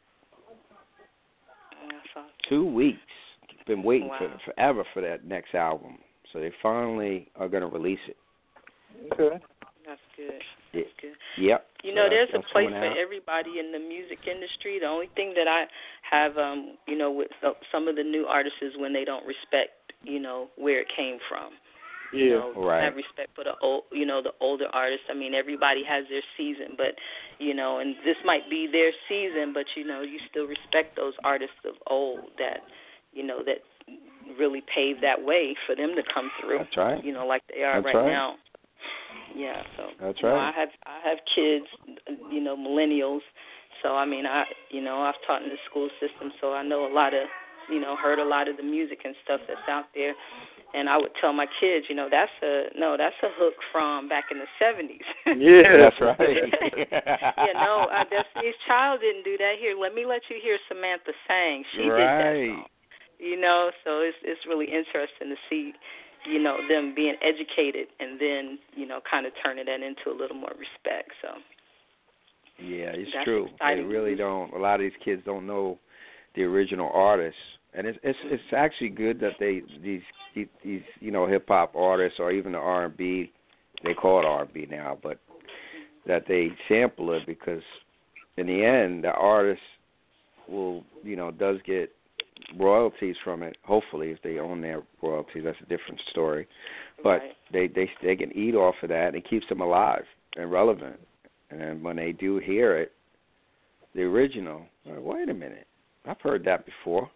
2 weeks. Been waiting forever for that next album. So they finally are going to release it. Okay. That's good. That's good. Yep. There's a place for everybody in the music industry. The only thing that I have, with some of the new artists is when they don't respect, where it came from. Have respect for the the older artists. I mean, everybody has their season, but and this might be their season, but you still respect those artists of old that that really paved that way for them to come through. That's right. Like they are right now. Yeah, so that's right. I have kids, millennials. So I mean, I've taught in the school system, so I know a lot of, heard a lot of the music and stuff that's out there. And I would tell my kids, that's a hook from back in the 70s. Yeah, that's right. Destiny's Child didn't do that. Here, let you hear Samantha Sang. She did that song. So it's really interesting to see, them being educated and then, kind of turning that into a little more respect. So. Yeah, it's true. They really don't. A lot of these kids don't know the original artists, and it's actually good that these hip hop artists or even the R&B, they call it R&B now, but that they sample it, because in the end the artist will does get royalties from it. Hopefully, if they own their royalties, that's a different story. But they can eat off of that, and it keeps them alive and relevant. And when they do hear it, the original, wait a minute, I've heard that before.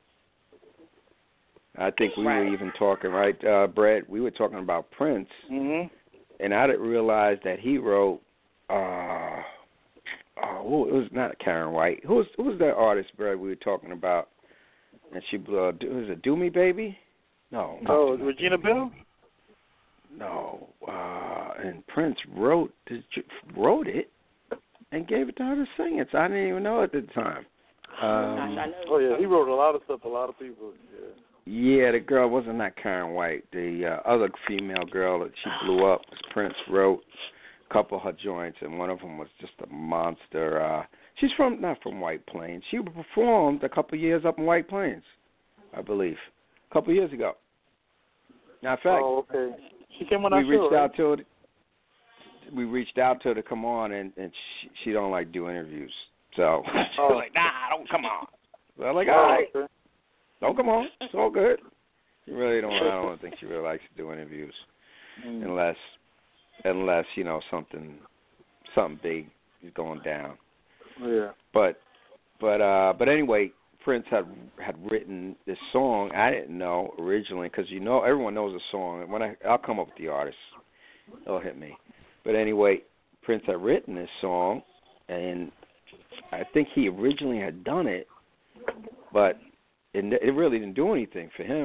I think we were even talking, Brett, we were talking about Prince, and I didn't realize that he wrote, it was not Karen White. Who was that artist, Brett, we were talking about? And she was it Do Me Baby? No. Oh, Regina Bell? No. And Prince wrote it and gave it to her to sing it. So I didn't even know at the time. He wrote a lot of stuff, a lot of people. Yeah, the girl wasn't that Karen White. The other female girl that she blew up, Prince wrote a couple of her joints, and one of them was just a monster. She's not from White Plains. She performed a couple of years up in White Plains, I believe, a couple of years ago. Now, in fact, okay. She came on our show. We reached out to her to come on, and she don't like do interviews. So she's like, don't come on. So I'm like, all right, don't come on. It's all good. She really don't. I don't think she really likes to do interviews unless something big is going down. Yeah. But anyway, Prince had written this song. I didn't know originally, because everyone knows the song. When I'll come up with the artist, it'll hit me. But anyway, Prince had written this song, and I think he originally had done it, but it really didn't do anything for him.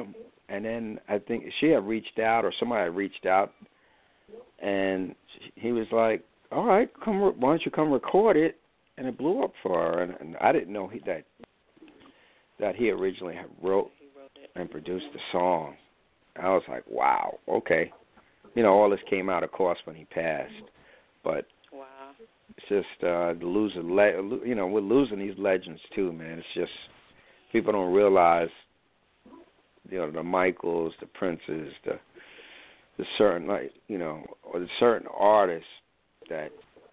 And then I think she had reached out, or somebody had reached out, and he was like, all right, why don't you come record it? And it blew up for her. And I didn't know that he originally had wrote and produced the song. I was like, wow, okay. You know, all this came out, of course, when he passed. But wow. It's just we're losing these legends too, man. It's just people don't realize, you know, the Michaels, the Princes, the certain, like, you know, or the certain artists that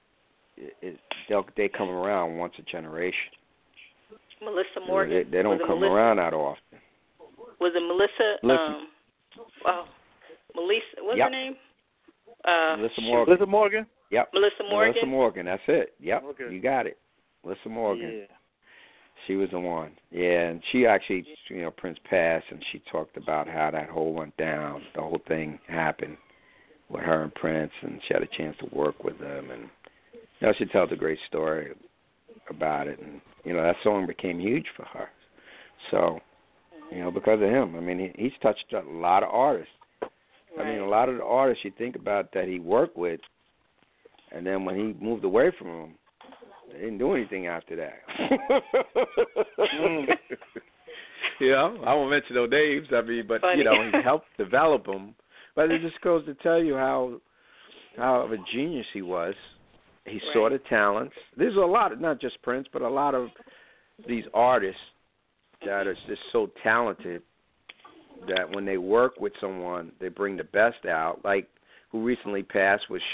they come around once a generation. Melissa Morgan. They don't come around that often. Was it Melissa? Melissa, what's her name? Melissa Morgan. Melissa Morgan? Yep. Melissa Morgan? Melissa Morgan, that's it. Yep, okay. You got it. Melissa Morgan. Yeah. She was the one. Yeah, and she actually, you know, Prince passed, and she talked about how that whole went down. The whole thing happened with her and Prince, and she had a chance to work with them. And, you know, she tells a great story about it. And, you know, that song became huge for her. So, you know, because of him. I mean, he's touched a lot of artists. Right. I mean, a lot of the artists you think about that he worked with, and then when he moved away from them, they didn't do anything after that. You know, I won't mention no names. I mean, but Funny. You know, he helped develop them. But it just goes to tell you how of a genius he was. He saw the talents. There's a lot of, not just Prince, but a lot of these artists that are just so talented that when they work with someone, they bring the best out. Like who recently passed was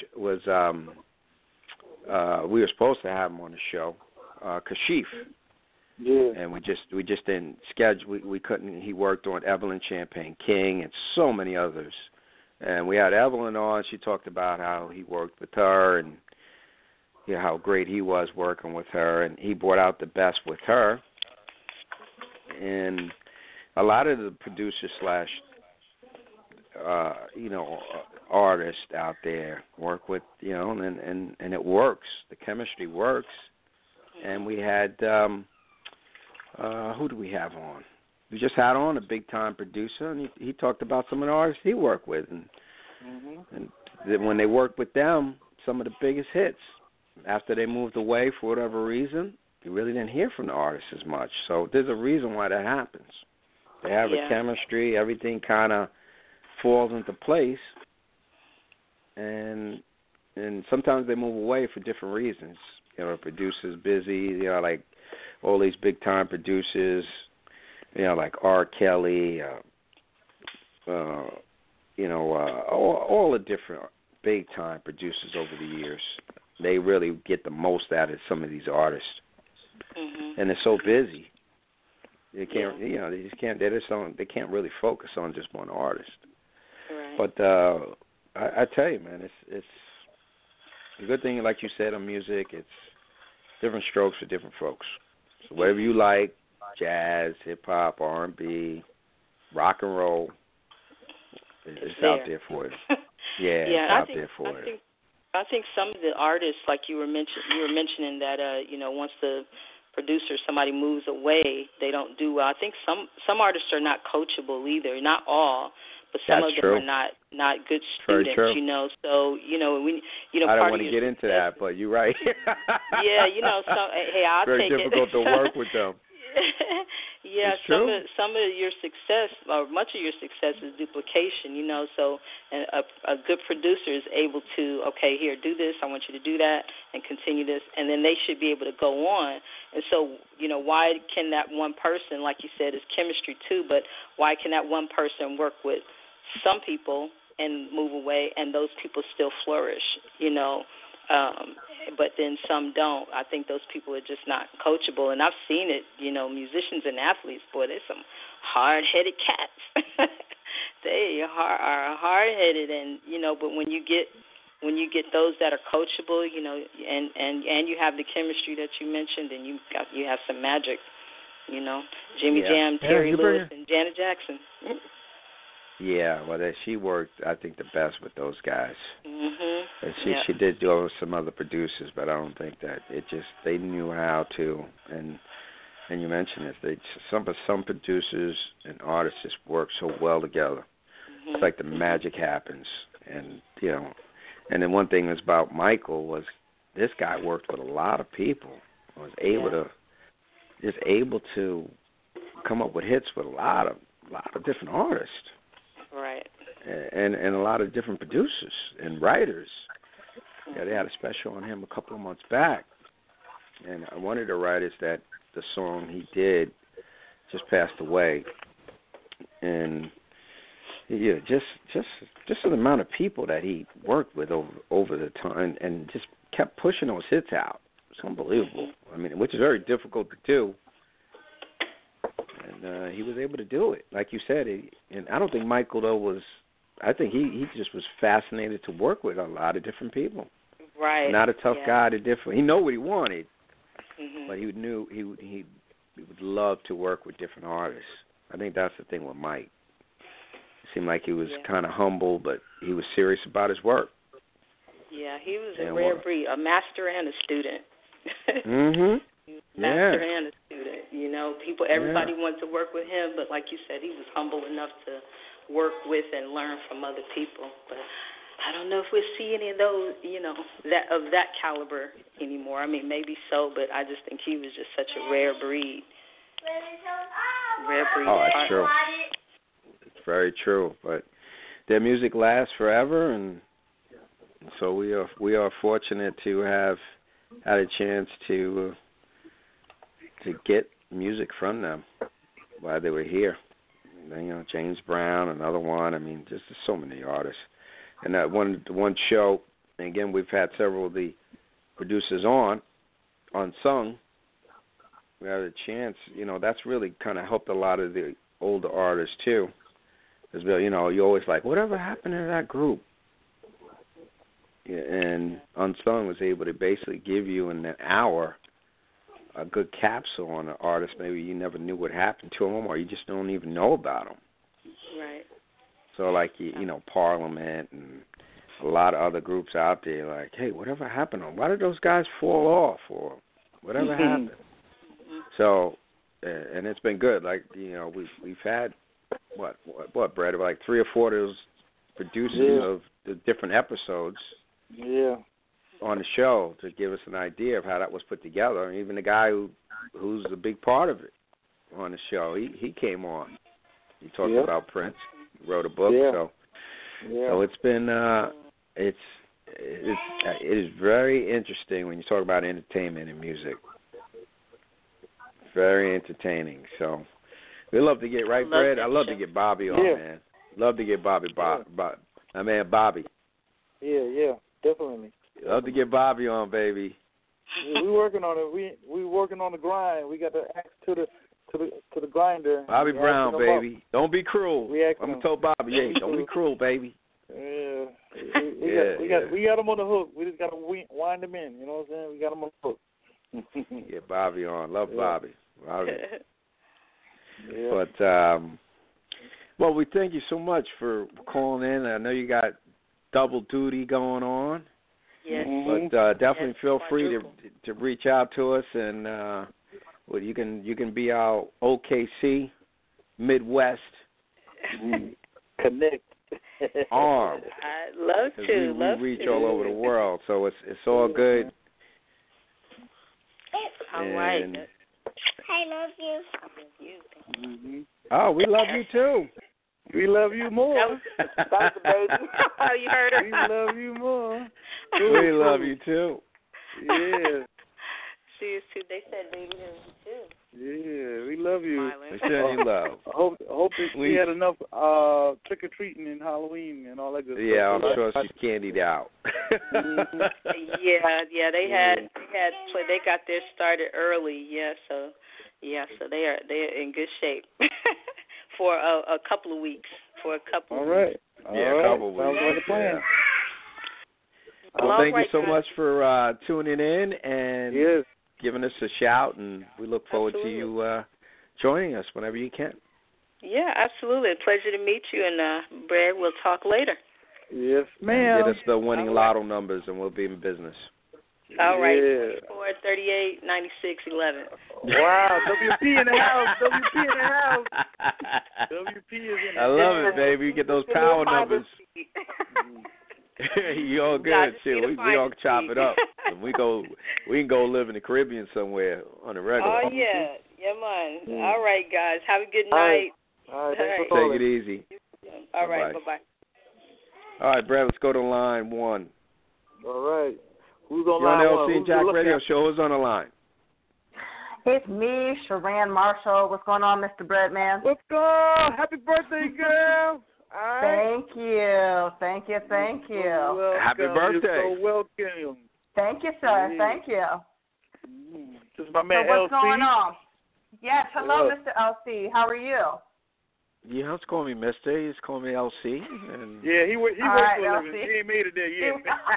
we were supposed to have him on the show, Kashif. Yeah. And we just didn't schedule. We couldn't. He worked on Evelyn Champagne King and so many others. And we had Evelyn on. She talked about how he worked with her and, you know, how great he was working with her, and he brought out the best with her. And a lot of the producers / artists out there work with, you know, and it works. The chemistry works. And we had who do we have on? We just had on a big time producer, and he talked about some of the artists he worked with, and then when they worked with them, some of the biggest hits. After they moved away for whatever reason, you really didn't hear from the artists as much. So there's a reason why that happens. They have a chemistry, everything kind of falls into place, and sometimes they move away for different reasons. You know, producer's busy, you know, like all these big time producers, you know, like R. Kelly, all the different big time producers over the years. They really get the most out of some of these artists, and they're so busy. They can't, you know, they just can't. They can't really focus on just one artist. Right. But I tell you, man, it's a good thing. Like you said, on music, it's different strokes for different folks. So whatever you like, jazz, hip hop, R&B, rock and roll, it's out there for you. It's out there for you. I think some of the artists, like you were mentioning that, once the producer, somebody moves away, they don't do well. I think some artists are not coachable either. Not all, but some of them are not good students. You know, so I don't want to get into that, but you're right. Yeah, you know, so hey, I'll take it. Very difficult to work with them. Yeah, some of your success, or much of your success, is duplication. You know, so a good producer is able to, okay, here, do this. I want you to do that, and continue this, and then they should be able to go on. And so, you know, why can that one person, like you said, is chemistry too? But why can that one person work with some people and move away, and those people still flourish? You know. But then some don't. I think those people are just not coachable. And I've seen it, you know, musicians and athletes, boy, they're some hard-headed cats. They are hard-headed, and, you know, but when you get those that are coachable, you know, and you have the chemistry that you mentioned, and you have some magic, you know, Jimmy Jam, Terry Lewis, and Janet Jackson. Yeah, well, she worked, I think, the best with those guys. And she did do it with some other producers, but I don't think that they knew how to. And and you mentioned this, some producers and artists just work so well together. Mm-hmm. It's like the magic happens, and and then one thing that's about Michael was this guy worked with a lot of people, was able to come up with hits with a lot of different artists, right, and a lot of different producers and writers. Yeah, they had a special on him a couple of months back, and one of the writers that the song he did just passed away, and just the amount of people that he worked with over the time, and just kept pushing those hits out. It's unbelievable. I mean, which is very difficult to do, and he was able to do it, like you said. And I don't think Michael though was. I think he just was fascinated to work with a lot of different people. Right. Not a tough guy to different. He knew what he wanted, mm-hmm. but he knew he would love to work with different artists. I think that's the thing with Mike. It seemed like he was kind of humble, but he was serious about his work. Yeah, he was a rare breed, a master and a student. Mhm. Master and a student. You know, everybody wanted to work with him, but like you said, he was humble enough to work with and learn from other people. But I don't know if we'll see any of those, that caliber anymore. I mean, maybe so, but I just think he was just such a rare breed. Oh, it's true. It's very true. But their music lasts forever, and so we are fortunate to have had a chance to get music from them while they were here. James Brown, another one. I mean, just so many artists. And that one show, and again, we've had several of the producers on Unsung. We had a chance, that's really kind of helped a lot of the older artists too. Because, you're always like, whatever happened to that group? Yeah, and Unsung was able to basically give you in an hour a good capsule on an artist maybe you never knew what happened to them, or you just don't even know about them. Right. So, like, Parliament and a lot of other groups out there, like, hey, whatever happened to them? Why did those guys fall off? Or whatever happened? So, and it's been good. Like, we've had, what, Brad, like 3 or 4 of those producers of the different episodes on the show to give us an idea of how that was put together. And even the guy who's a big part of it on the show, he came on. He talked about Prince. Wrote a book, so it's been it is very interesting when you talk about entertainment and music. Very entertaining. So we love to get Brad. I love to get Bobby on, man. Love to get Bobby. My man Bobby. Yeah, definitely. Love to get Bobby on, baby. We working on it. We working on the grind. We got the axe to the grinder. Bobby Brown, baby. Don't be cruel. I'm gonna tell Bobby, don't be cruel, baby. Yeah. We got him on the hook. We just gotta wind him in. You know what I'm saying? We got him on the hook. Get Bobby on. Love Bobby. But well, we thank you so much for calling in. I know you got double duty going on. Yes. But definitely feel free to reach out to us, and you can be our OKC Midwest Connect arm. I'd love to. We reach all over the world, so it's all good. All right. I love you. Oh, we love you too. We love you more. That's the baby. Oh, you heard her. We love you more. We love you too. Yeah. She is too. They said baby loves you too. Yeah, we love you. They said you love. I hope we had enough trick or treating and Halloween and all that good stuff. Yeah, I'm sure she's candied out. Yeah. They got theirs started early. So they're in good shape for a couple of weeks. All right. A couple of weeks. Sounds like a plan. Well, thank you so much for tuning in and giving us a shout, and we look forward to you joining us whenever you can. Yeah, absolutely. A pleasure to meet you, and Brad, we'll talk later. Yes, ma'am. Get us the winning lotto numbers, and we'll be in business. All right. Yeah. 438 96 11. Wow, WP in the house. WP in the house. WP is in the I love it, baby. You get those power numbers. You all good too. We all chop it up. We can go live in the Caribbean somewhere on the regular. Oh yeah, man. All right, guys. Have a good night. All right. Thanks for calling. Take it easy. All right. Bye bye. All right, Brad. Let's go to line 1. All right. Who's on You're line on one? the LC and Jack Radio Show. Who's on the line? It's me, Sharan Marshall. What's going on, Mr. Breadman? What's going on? Happy birthday, girl. All right. Thank you. Happy birthday. You're so welcome. Thank you, sir. Yeah. Thank you. This is my man, so what's LC. going on? Yes, hello, Hello. Mr. LC. How are you? You don't call me Mister. You just call me LC. And Yeah, he works right, for a living. LC. He ain't made it there yet.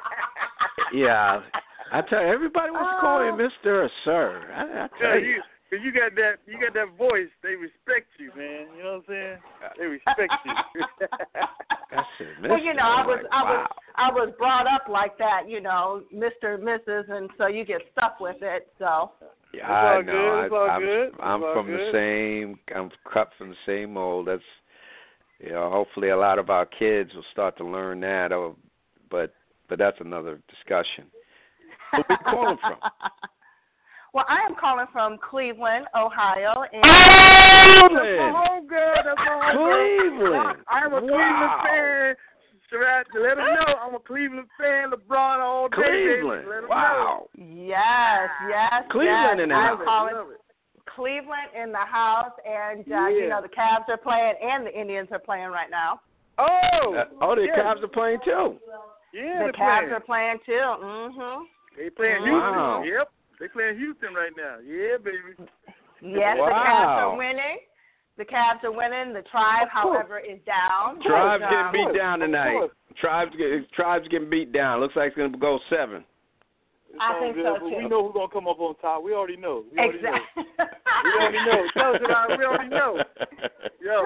yeah, I tell you, everybody wants to call me Mister or Sir. I tell you. Cause you got that voice. They respect you, man. You know what I'm saying? They respect you. That's it, Mister. Well, you know, I was brought up like that, you know, Mr., Mrs., and so you get stuck with it. So. Yeah, I know. It's all good. I'm from the same. I'm cut from the same mold. That's, hopefully a lot of our kids will start to learn that. But that's another discussion. Where are you calling from? Well, I am calling from Cleveland, Ohio. And Cleveland. That's my home girl. Cleveland. I'm a Cleveland fan. Sherrod, to let them know, I'm a Cleveland fan. LeBron all day. Cleveland. Let them Wow. know. Yes. Cleveland in the house. I'm calling Cleveland in the house, and you know the Cavs are playing, and the Indians are playing right now. The Cavs are playing too. Yeah, the Cavs are playing too. Mhm. They playing Houston. Wow. Yep. They playing Houston right now. Yeah, baby. Yes, Wow. the Cavs are winning. The Cavs are winning. The Tribe, however, is down. Tribe's getting beat down tonight. Tribe's getting beat down. Looks like it's going to go 7. I think so, too. We know who's going to come up on top. We already know. Exactly. We already know. Tell us about it. We already know. Yo.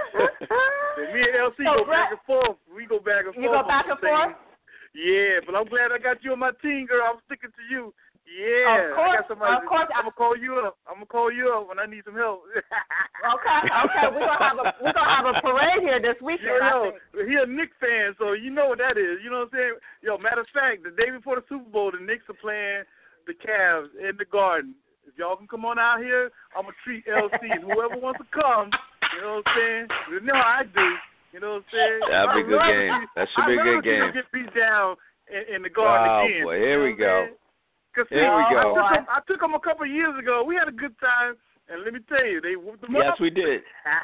Me and LC go back and forth. We go back and forth. You go back and forth? Yeah, but I'm glad I got you on my team, girl. I'm sticking to you. Yeah. Of course. I got somebody. Of course. I'm going to call you up. I'm going to call you up when I need some help. Okay. We're gonna have a parade here this weekend. He a Knicks fan, so you know what that is. You know what I'm saying? Yo, matter of fact, the day before the Super Bowl, the Knicks are playing the Cavs in the Garden. If y'all can come on out here, I'm gonna treat LC and whoever wants to come. You know what I'm saying? You know how I do. You know what I'm saying? That'll be a good game. That should be a good game. I get beat down in the Garden again. Oh boy, here we go. Here we go. I took them a couple of years ago. We had a good time. And let me tell you, they whooped them up. Yes, we did.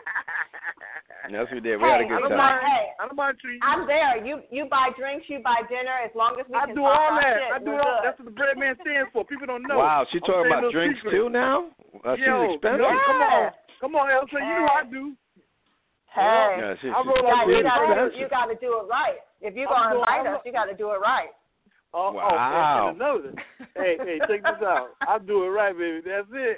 Yes, we did. We had a good time. I don't mind treating you. I'm there. You buy drinks, you buy dinner, as long as we can do talk all our that. shit, I do all. That's what the bread man stands for. People don't know. Wow, she talking about drinks too now? She's expensive. Come on, Elsa. You know I do. Hey, Yeah, you got to do it right. If you're going to invite us, you got to do it right. Wow. Hey, check this out. I do it right, baby. That's it.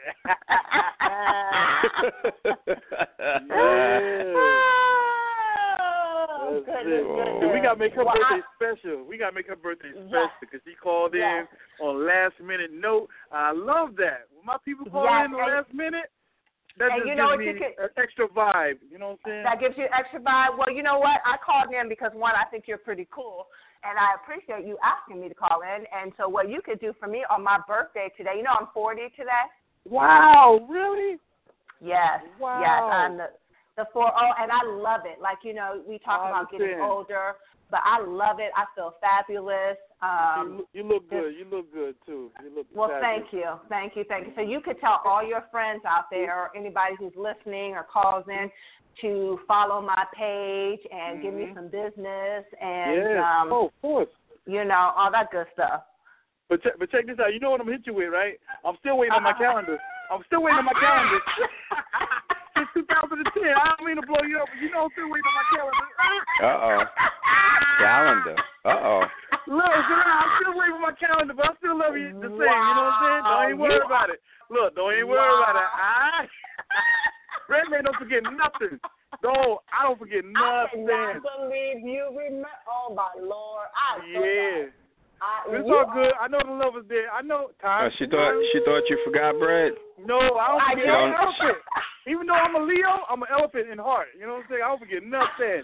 Goodness. We got to make her birthday special. Because she called in on last minute note. I love that. When my people call in on last minute, that just gives me an extra vibe. You know what I'm saying? That gives you an extra vibe. Well, you know what? I called in because, one, I think you're pretty cool. And I appreciate you asking me to call in. And so what you could do for me on my birthday today, you know I'm 40 today. Wow, really? Yes. Wow. Yes, I'm the 40, and I love it. Like, you know, we talk about getting older, but I love it. I feel fabulous. You look good. You look good, too. You look well, fabulous. Thank you. So you could tell all your friends out there or anybody who's listening or calls in to follow my page and give me some business and, of course. You know, all that good stuff. But check this out. You know what I'm going to hit you with, right? I'm still waiting on my calendar. Since 2010. I don't mean to blow you up, but you know I'm still waiting on my calendar. Calendar. Look, I'm still waiting for my calendar, but I still love you the same. You know what I'm saying? Don't even worry about it. Look, don't even worry about it. Redman don't forget nothing. I don't forget nothing. I cannot believe you remember. Oh, my Lord. It's all good. I know the love is there. I know time. She thought you forgot, Brad. No, I don't forget an elephant. Even though I'm a Leo, I'm an elephant in heart. You know what I'm saying? I don't forget nothing.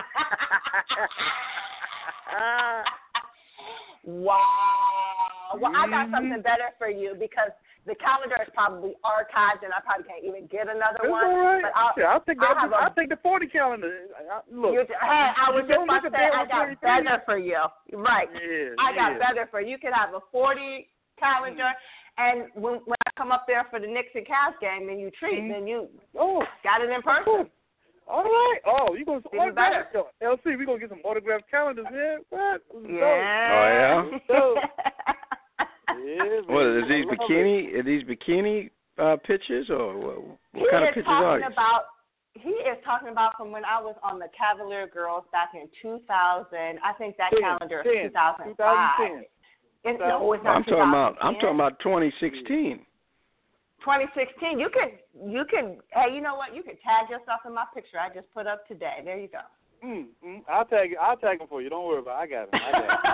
Wow. Well, I got something better for you because the calendar is probably archived, and I probably can't even get another one. All right. But I'll take the 40 calendar. Look, I was just about to say I got better for you. Right. Yeah, I got better for you. You could have a 40 calendar, and when I come up there for the Knicks and Cavs game, and you treat, then you got it in person. All right. Oh, you going to better. LC, we're going to get some autographed calendars here. What? Yeah. Oh, yeah? Yeah, what are these bikini? Are these bikini pictures, or what kind of pictures are these? He is talking about from when I was on the Cavalier Girls back in 2000. I think that calendar is 2005. 2010. No, it's not 2010. I'm talking about 2016. 2016. You can. Hey, you know what? You can tag yourself in my picture I just put up today. There you go. I'll tag him for you. Don't worry about it. I got him.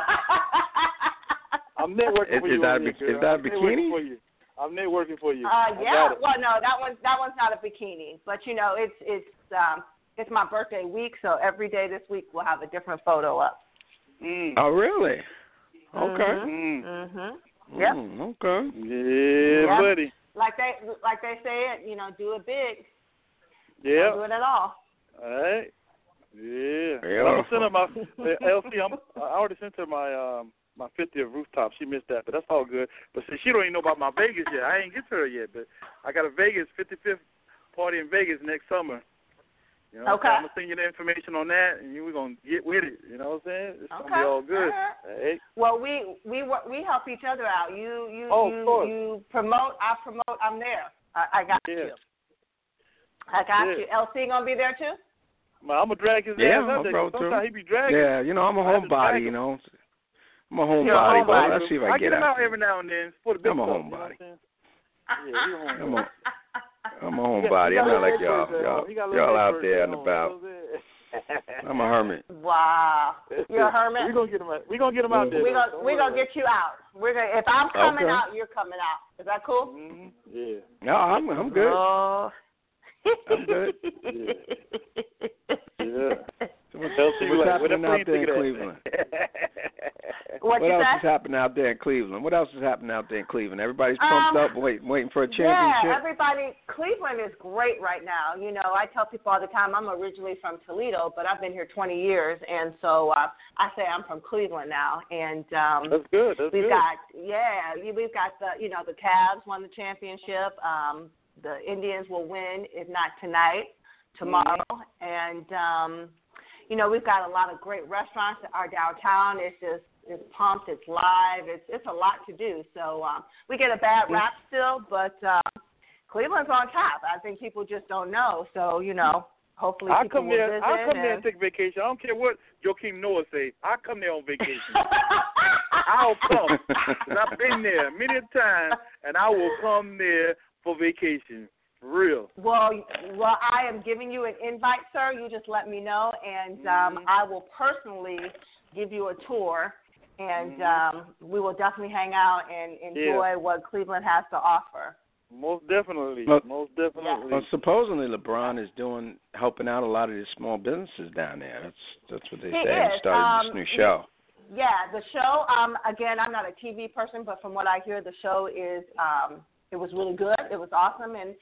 I'm networking for you. Is that a bikini? I'm networking for you. Yeah. Well, no, that one's not a bikini, but it's my birthday week, so every day this week we'll have a different photo up. Oh, really? Okay. Yep. Okay. Yeah, buddy. Like they say, do it big. Yeah. Don't do it at all. All right. Yeah. I'm gonna send her my LC. I already sent her my 50th rooftop. She missed that, but that's all good. But see, she don't even know about my Vegas yet. I ain't get to her yet, but I got a Vegas 55th party in Vegas next summer. You know, okay. So I'm gonna send you the information on that, and we're gonna get with it. You know what I'm saying? It's gonna be all good. Hey. Well, we help each other out. You promote, I promote. I'm there. I got you. I got you. LC gonna be there too? Well, I'm gonna drag his ass up there. Sometimes he be dragging. Yeah, I'm a homebody. I'm a homebody, but let's see if I get him out every now and then for the big I'm a stuff, homebody. You know what I'm saying? I'm a homebody. I'm not like y'all. Y'all out there and about. I'm a hermit. Wow. You're a hermit? We're gonna get him out there. We're gonna get you out. If I'm coming out, you're coming out. Is that cool? Mm-hmm. Yeah. No, I'm good. Oh. I'm good. Yeah. What's happening out there in Cleveland? What else is happening out there in Cleveland? Everybody's pumped up, waiting for a championship. Yeah, everybody. Cleveland is great right now. I tell people all the time I'm originally from Toledo, but I've been here 20 years, and so I say I'm from Cleveland now. And that's good. We've got the Cavs won the championship. The Indians will win, if not tonight, tomorrow, and we've got a lot of great restaurants. Our downtown it's pumped, it's live, it's a lot to do. So we get a bad rap still, but Cleveland's on top. I think people just don't know. So hopefully people will visit. I'll come there and take vacation. I don't care what Joakim Noah say. I'll come there on vacation. I'll come. 'Cause I've been there many times, and I will come there for vacation. Real. Well, I am giving you an invite, sir. You just let me know, and I will personally give you a tour, and we will definitely hang out and enjoy what Cleveland has to offer. Most definitely. Well, supposedly LeBron is helping out a lot of these small businesses down there. That's what they say. He started this new show. Yeah, the show. Again, I'm not a TV person, but from what I hear, the show is. It was really good. It was awesome. And,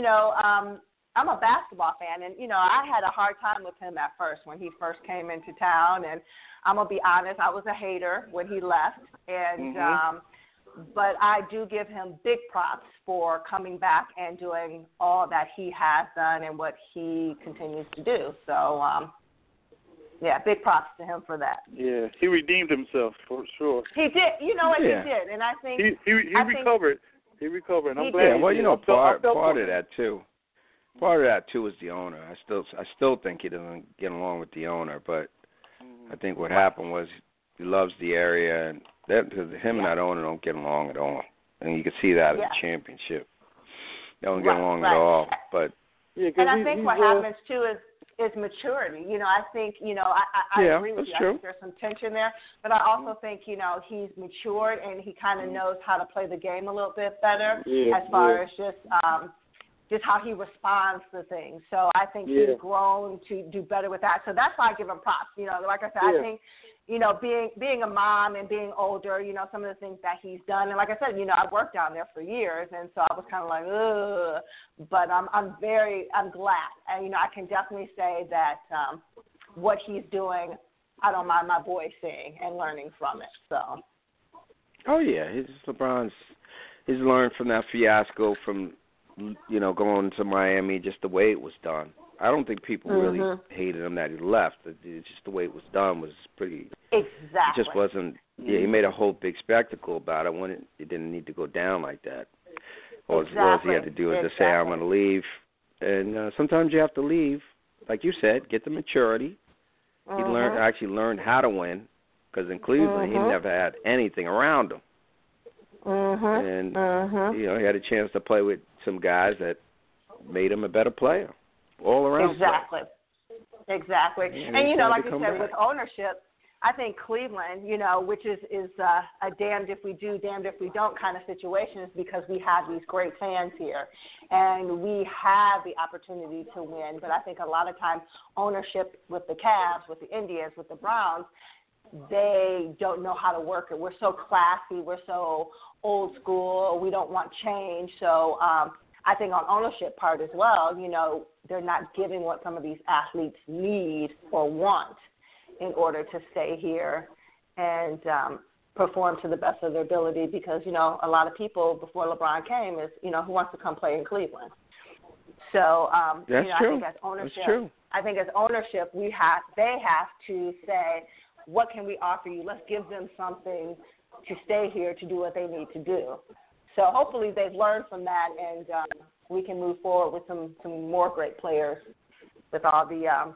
I'm a basketball fan. And, I had a hard time with him at first when he first came into town. And I'm going to be honest, I was a hater when he left. And but I do give him big props for coming back and doing all that he has done and what he continues to do. So, big props to him for that. Yeah, he redeemed himself for sure. He did. You know what? He did. And I think he recovered. He recovered. I'm glad. Yeah, well, part of that too. Part of that too is the owner. I still think he doesn't get along with the owner, but I think what happened was he loves the area, and him and that owner don't get along at all. And you can see that at the championship. They don't get along at all. But and I think what happens too is maturity. You know, I think, you know, I agree with you. True. I think there's some tension there, but I also think, you know, he's matured and he kind of knows how to play the game a little bit better as far as just how he responds to things. So I think he's grown to do better with that. So that's why I give him props. You know, like I said, I think, you know, being a mom and being older, you know, some of the things that he's done. And like I said, you know, I've worked down there for years, and so I was kind of like, ugh. But I'm glad. And, you know, I can definitely say that what he's doing, I don't mind my boy seeing and learning from it. So. Oh, yeah. He's learned from that fiasco from, you know, going to Miami, just the way it was done. I don't think people really hated him that he left. It's just the way it was done was pretty. Exactly. It just wasn't. Yeah, he made a whole big spectacle about it when it didn't need to go down like that. All he had to do was just say, "I'm going to leave." And sometimes you have to leave, like you said, get the maturity. He actually learned how to win, because in Cleveland he never had anything around him. And you know, he had a chance to play with some guys that made him a better player. All around. Exactly. And you know, like you said, with ownership, I think Cleveland, you know, which is a damned if we do, damned if we don't kind of situation, is because we have these great fans here, and we have the opportunity to win. But I think a lot of times ownership with the Cavs, with the Indians, with the Browns, they don't know how to work it. We're so classy, we're so old school, we don't want change. So I think on ownership part as well, you know, they're not giving what some of these athletes need or want in order to stay here and perform to the best of their ability, because, you know, a lot of people before LeBron came is, you know, who wants to come play in Cleveland. So, that's you know, true. I think as ownership, that's true. I think as ownership, they have to say, what can we offer you? Let's give them something to stay here to do what they need to do. So hopefully they've learned from that, and we can move forward with some more great players with all the you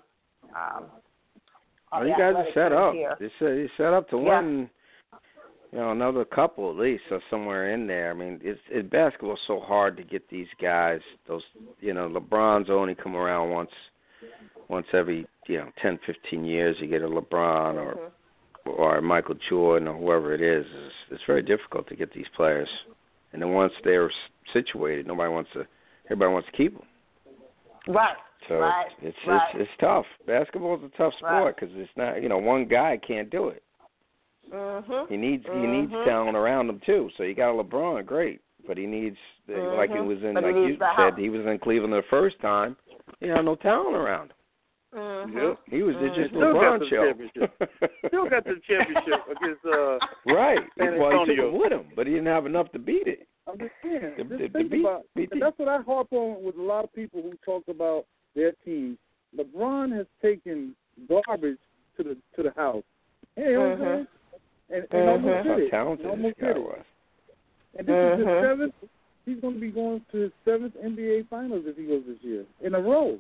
guys are set up. You're set up to win, you know, another couple at least, or somewhere in there. I mean, basketball's so hard to get these guys. Those, you know, LeBron's only come around once every, you know, 10, 15 years. You get a LeBron or Michael Jordan or whoever it is. It's very difficult to get these players. And then once they're situated, everybody wants to keep them. Right. So it's tough. Basketball is a tough sport because it's not, you know, one guy can't do it. He needs talent around him too. So you got a LeBron, great, but he needs like he was in, like you said, he was in Cleveland the first time. He had no talent around him. He was just LeBron show. Still got the championship against right. San Well, he took Antonio. him with him, but he didn't have enough to beat it. I'm just saying. And that's what I harp on with a lot of people who talk about their teams. LeBron has taken garbage to the house. Hey, you know what I'm saying? And almost did it. How talented this guy was. And this is his seventh. He's going to be going to his seventh NBA Finals if he goes this year in a row.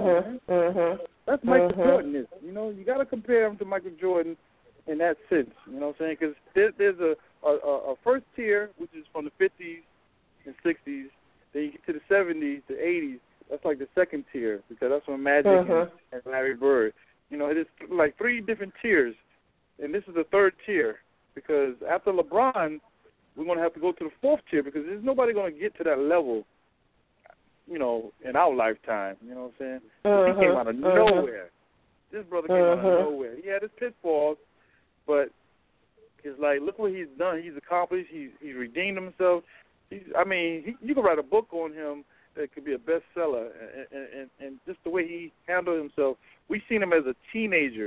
That's Michael Jordan. You know, you got to compare him to Michael Jordan in that sense. You know what I'm saying? Because there's a first tier, which is from the 50s and 60s. Then you get to the 70s, the 80s. That's like the second tier, because that's when Magic and Larry Bird. You know, it's like three different tiers, and this is the third tier, because after LeBron, we're going to have to go to the fourth tier, because there's nobody going to get to that level, you know, in our lifetime. You know what I'm saying? He came out of nowhere. This brother came out of nowhere. He had his pitfalls, but it's like, look what he's done. He's accomplished. He's redeemed himself. You can write a book on him that could be a bestseller, and just the way he handled himself. We've seen him as a teenager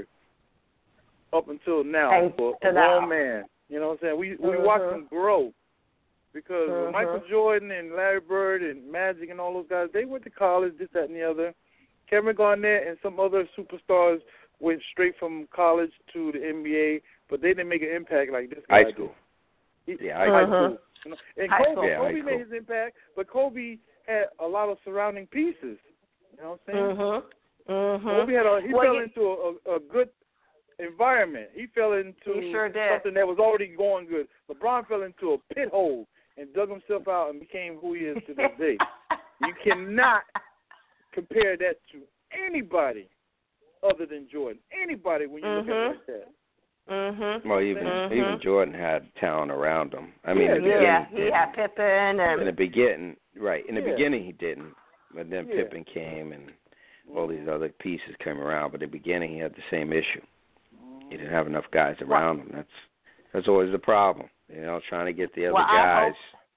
up until now, for a grown man. You know what I'm saying? We watched him grow, because Michael Jordan and Larry Bird and Magic and all those guys, they went to college, this, that, and the other. Kevin Garnett and some other superstars went straight from college to the NBA, but they didn't make an impact like this guy did. High school. High school. You know? And Kobe made his impact, but Kobe had a lot of surrounding pieces. You know what I'm saying? Kobe fell into a good environment. He fell into something that was already going good. LeBron fell into a pit hole and dug himself out and became who he is to this day. You cannot compare that to anybody. other than Jordan. Anybody when you look at it like that. Well, even Jordan had talent around him. I mean, he had Pippen. And in the beginning, right? In the beginning, he didn't, but then Pippen came and all these other pieces came around. But in the beginning, he had the same issue. He didn't have enough guys around him. That's always the problem. You know, trying to get the other guys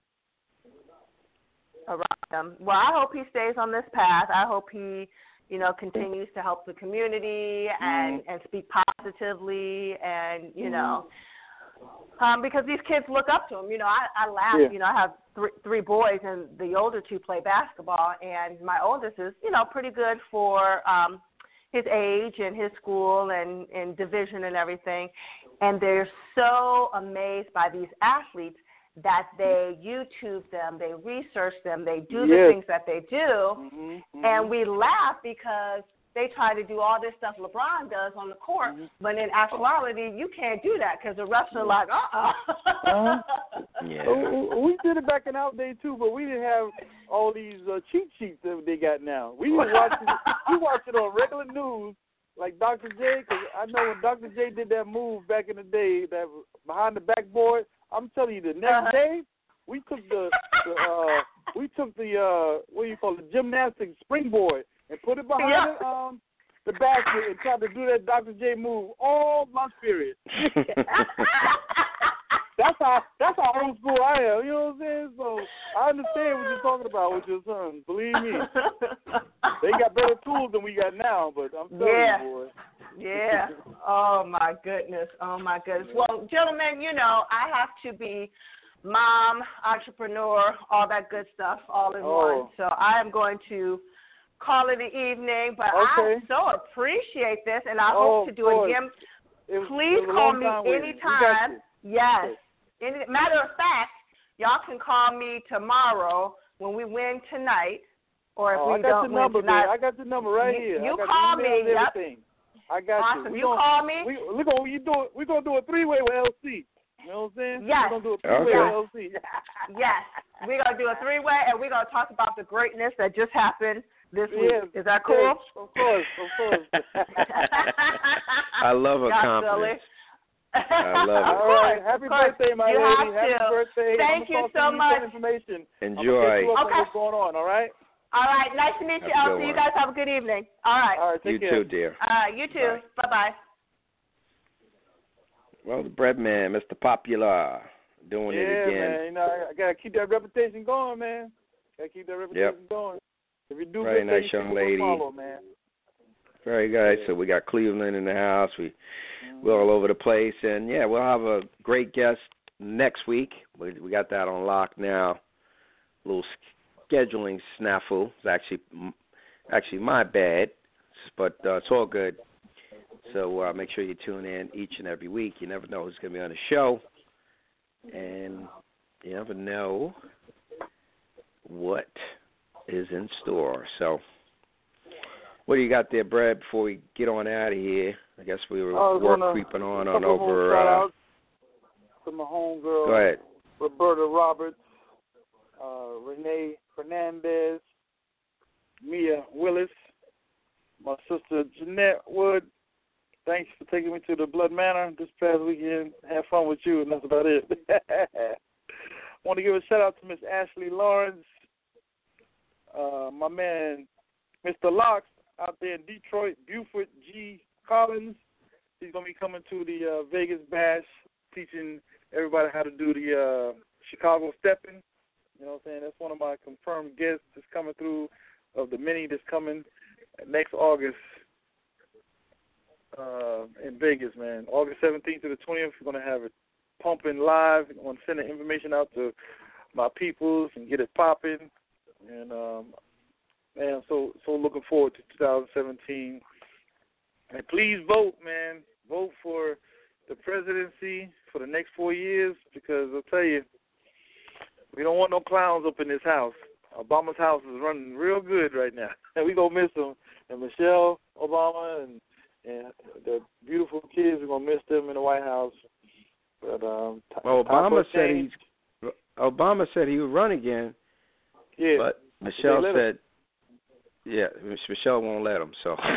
around him. Well, I hope he stays on this path. I hope he, continues to help the community and speak positively and, because these kids look up to him. I laugh. I have three boys, and the older two play basketball, and my oldest is, pretty good for his age and his school and division and everything. And they're so amazed by these athletes that they YouTube them, they research them, they do the things that they do, and we laugh because they try to do all this stuff LeBron does on the court, but in actuality, you can't do that because the refs are like, We did it back in our day too, but we didn't have all these cheat sheets that they got now. We watch it on regular news, like Dr. J, because I know when Dr. J did that move back in the day, that behind the backboard. I'm telling you, the next day we took the gymnastics springboard and put it behind the basket and tried to do that Dr. J move all lunch period. That's how old school I am. You know what I'm saying? So I understand what you're talking about with your sons. Believe me, they got better tools than we got now. But I'm telling you, boy. Yeah. Oh, my goodness. Well, gentlemen, I have to be mom, entrepreneur, all that good stuff all in one. So I am going to call it an evening, but I so appreciate this, and I hope to do it again. Please call me anytime. Yes. Matter of fact, y'all can call me tomorrow when we win tonight, or if we don't win tonight. I got the number right here. You call me. Yep. I got awesome. you. You call me. We're going to do a three-way with LC. You know what I'm saying? Yes. We're going to do a three-way with LC. Yes. We're going to do a three-way, and we're going to talk about the greatness that just happened this week. Is that cool? Yes, of course. I love her confidence. I love it. All right. Happy birthday, my lady. Happy birthday. Thank you so much. Information. Enjoy. What's going on, all right? All right. Nice to meet you, Elsie. You guys have a good evening. All right. All right. Take care. You too, dear. You too. Bye-bye. Well, the bread man, Mr. Popular, doing it again. Man. I got to keep that reputation going, man. Got to keep that reputation going. If you do very good nice things, young lady. Follow, man. Very good. So we got Cleveland in the house. We're all over the place. And, we'll have a great guest next week. We got that on lock now. A little scheduling snafu. It's actually my bad, but it's all good. So make sure you tune in each and every week. You never know who's going to be on the show, and you never know what is in store. So what do you got there, Brad, before we get on out of here? I guess we were creeping on over. To my homegirl, go ahead. Roberta Roberts, Renee Fernandez, Mia Willis, my sister Jeanette Wood. Thanks for taking me to the Blood Manor this past weekend. Have fun with you, and that's about it. Want to give a shout out to Miss Ashley Lawrence, my man Mr. Locks out there in Detroit, Buford G. Collins. He's going to be coming to the Vegas Bash, teaching everybody how to do the Chicago stepping. You know what I'm saying? That's one of my confirmed guests that's coming through of the mini that's coming next August in Vegas, man. August 17th to the 20th, we're going to have it pumping live. I'm going to send the information out to my peoples and get it popping. And, man, I'm so looking forward to 2017. And please vote, man. Vote for the presidency for the next 4 years, because I'll tell you, we don't want no clowns up in this house. Obama's house is running real good right now, and we're going to miss them. And Michelle Obama and the beautiful kids, we're going to miss them in the White House. But Obama said he would run again. Yeah. But Michelle said, Michelle won't let him, so.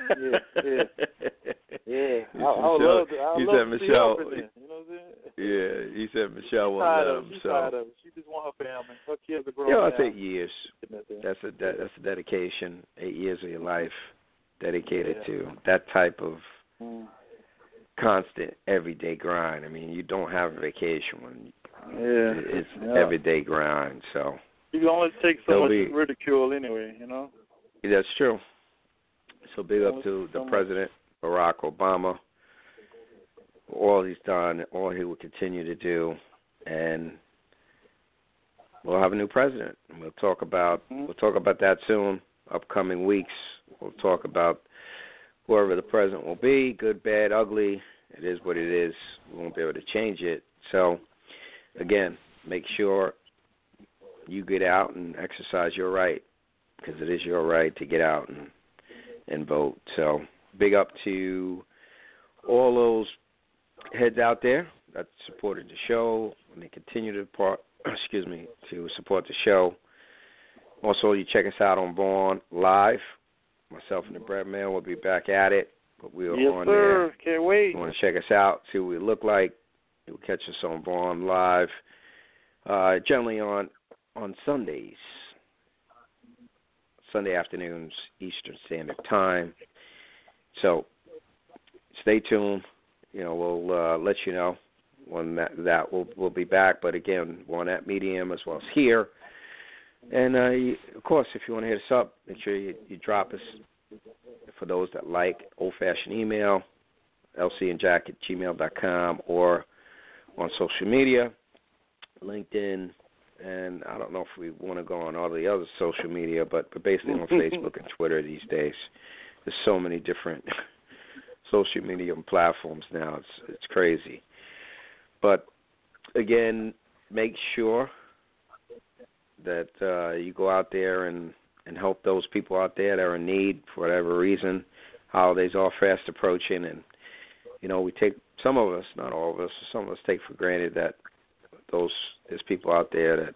Yeah. I would love to see her then. You know what I'm saying? Yeah, he said Michelle won't let him. She's tired of it. She just want her family. Her kids are grown. That's 8 years. That's a dedication. 8 years of your life dedicated to that type of constant everyday grind. I mean, you don't have a vacation when it's everyday grind. So you can only take so much ridicule anyway, you know. That's true. So big up to the President, Barack Obama, all he's done, all he will continue to do, and we'll have a new president. And we'll talk about that soon. Upcoming weeks, we'll talk about whoever the president will be, good, bad, ugly. It is what it is. We won't be able to change it. So, again, make sure you get out and exercise your right, because it is your right to get out and vote. So, big up to all those heads out there that supported the show, and they continue to support the show. Also, you check us out on Vaughn Live. Myself and the Bread Man will be back at it, but we are on there. Can't wait. You want to check us out, see what we look like. You'll catch us on Vaughn Live, generally on Sundays, Sunday afternoons, Eastern Standard Time. So stay tuned. We'll let you know when that will be back. But again, we're on that medium as well as here. And, of course, if you want to hit us up, make sure you drop us, for those that like, old-fashioned email, lcandjack@gmail.com, or on social media, LinkedIn, and I don't know if we want to go on all the other social media, but basically on Facebook and Twitter these days. There's so many different social media platforms now. It's crazy. But, again, make sure that you go out there and help those people out there that are in need for whatever reason. Holidays are fast approaching, and, we take, some of us, not all of us, some of us take for granted that there's people out there that,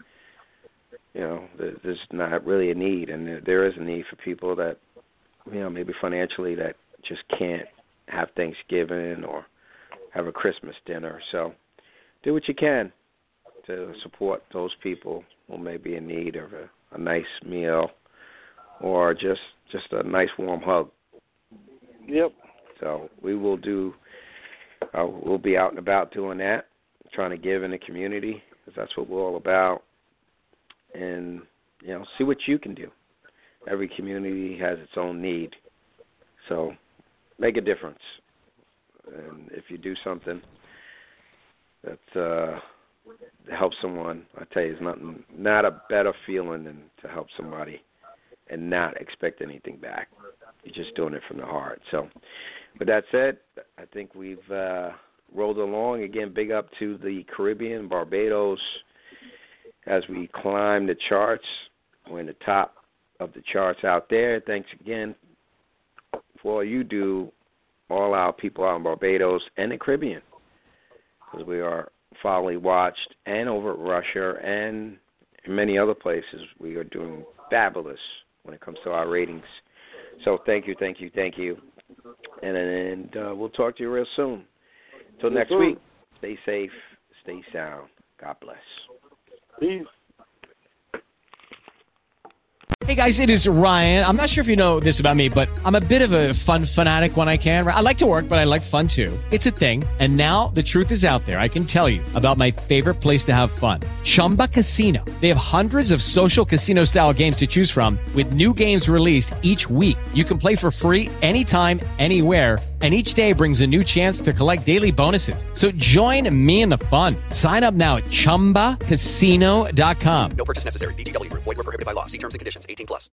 there's not really a need, and there is a need for people that, maybe financially that just can't have Thanksgiving or have a Christmas dinner. So do what you can to support those people who may be in need of a nice meal or just a nice warm hug. Yep. So we will we'll be out and about doing that, trying to give in the community, because that's what we're all about. And, see what you can do. Every community has its own need. So make a difference. And if you do something that help someone, I tell you, there's not a better feeling than to help somebody and not expect anything back. You're just doing it from the heart. So with that said, I think we've rolled along. Again, big up to the Caribbean, Barbados, as we climb the charts. We're in the top of the charts out there. Thanks again for all you do, all our people out in Barbados and the Caribbean, because we are foully watched, and over at Russia and in many other places. We are doing fabulous when it comes to our ratings. So thank you. And we'll talk to you real soon. Until next week, stay safe, stay sound. God bless. Peace. Hey guys, it is Ryan. I'm not sure if you know this about me, but I'm a bit of a fun fanatic when I can. I like to work, but I like fun too. It's a thing. And now the truth is out there. I can tell you about my favorite place to have fun. Chumba Casino. They have hundreds of social casino style games to choose from, with new games released each week. You can play for free anytime, anywhere. And each day brings a new chance to collect daily bonuses. So join me in the fun. Sign up now at ChumbaCasino.com. No purchase necessary. VGW Group. Void where prohibited by law. See terms and conditions. 18+.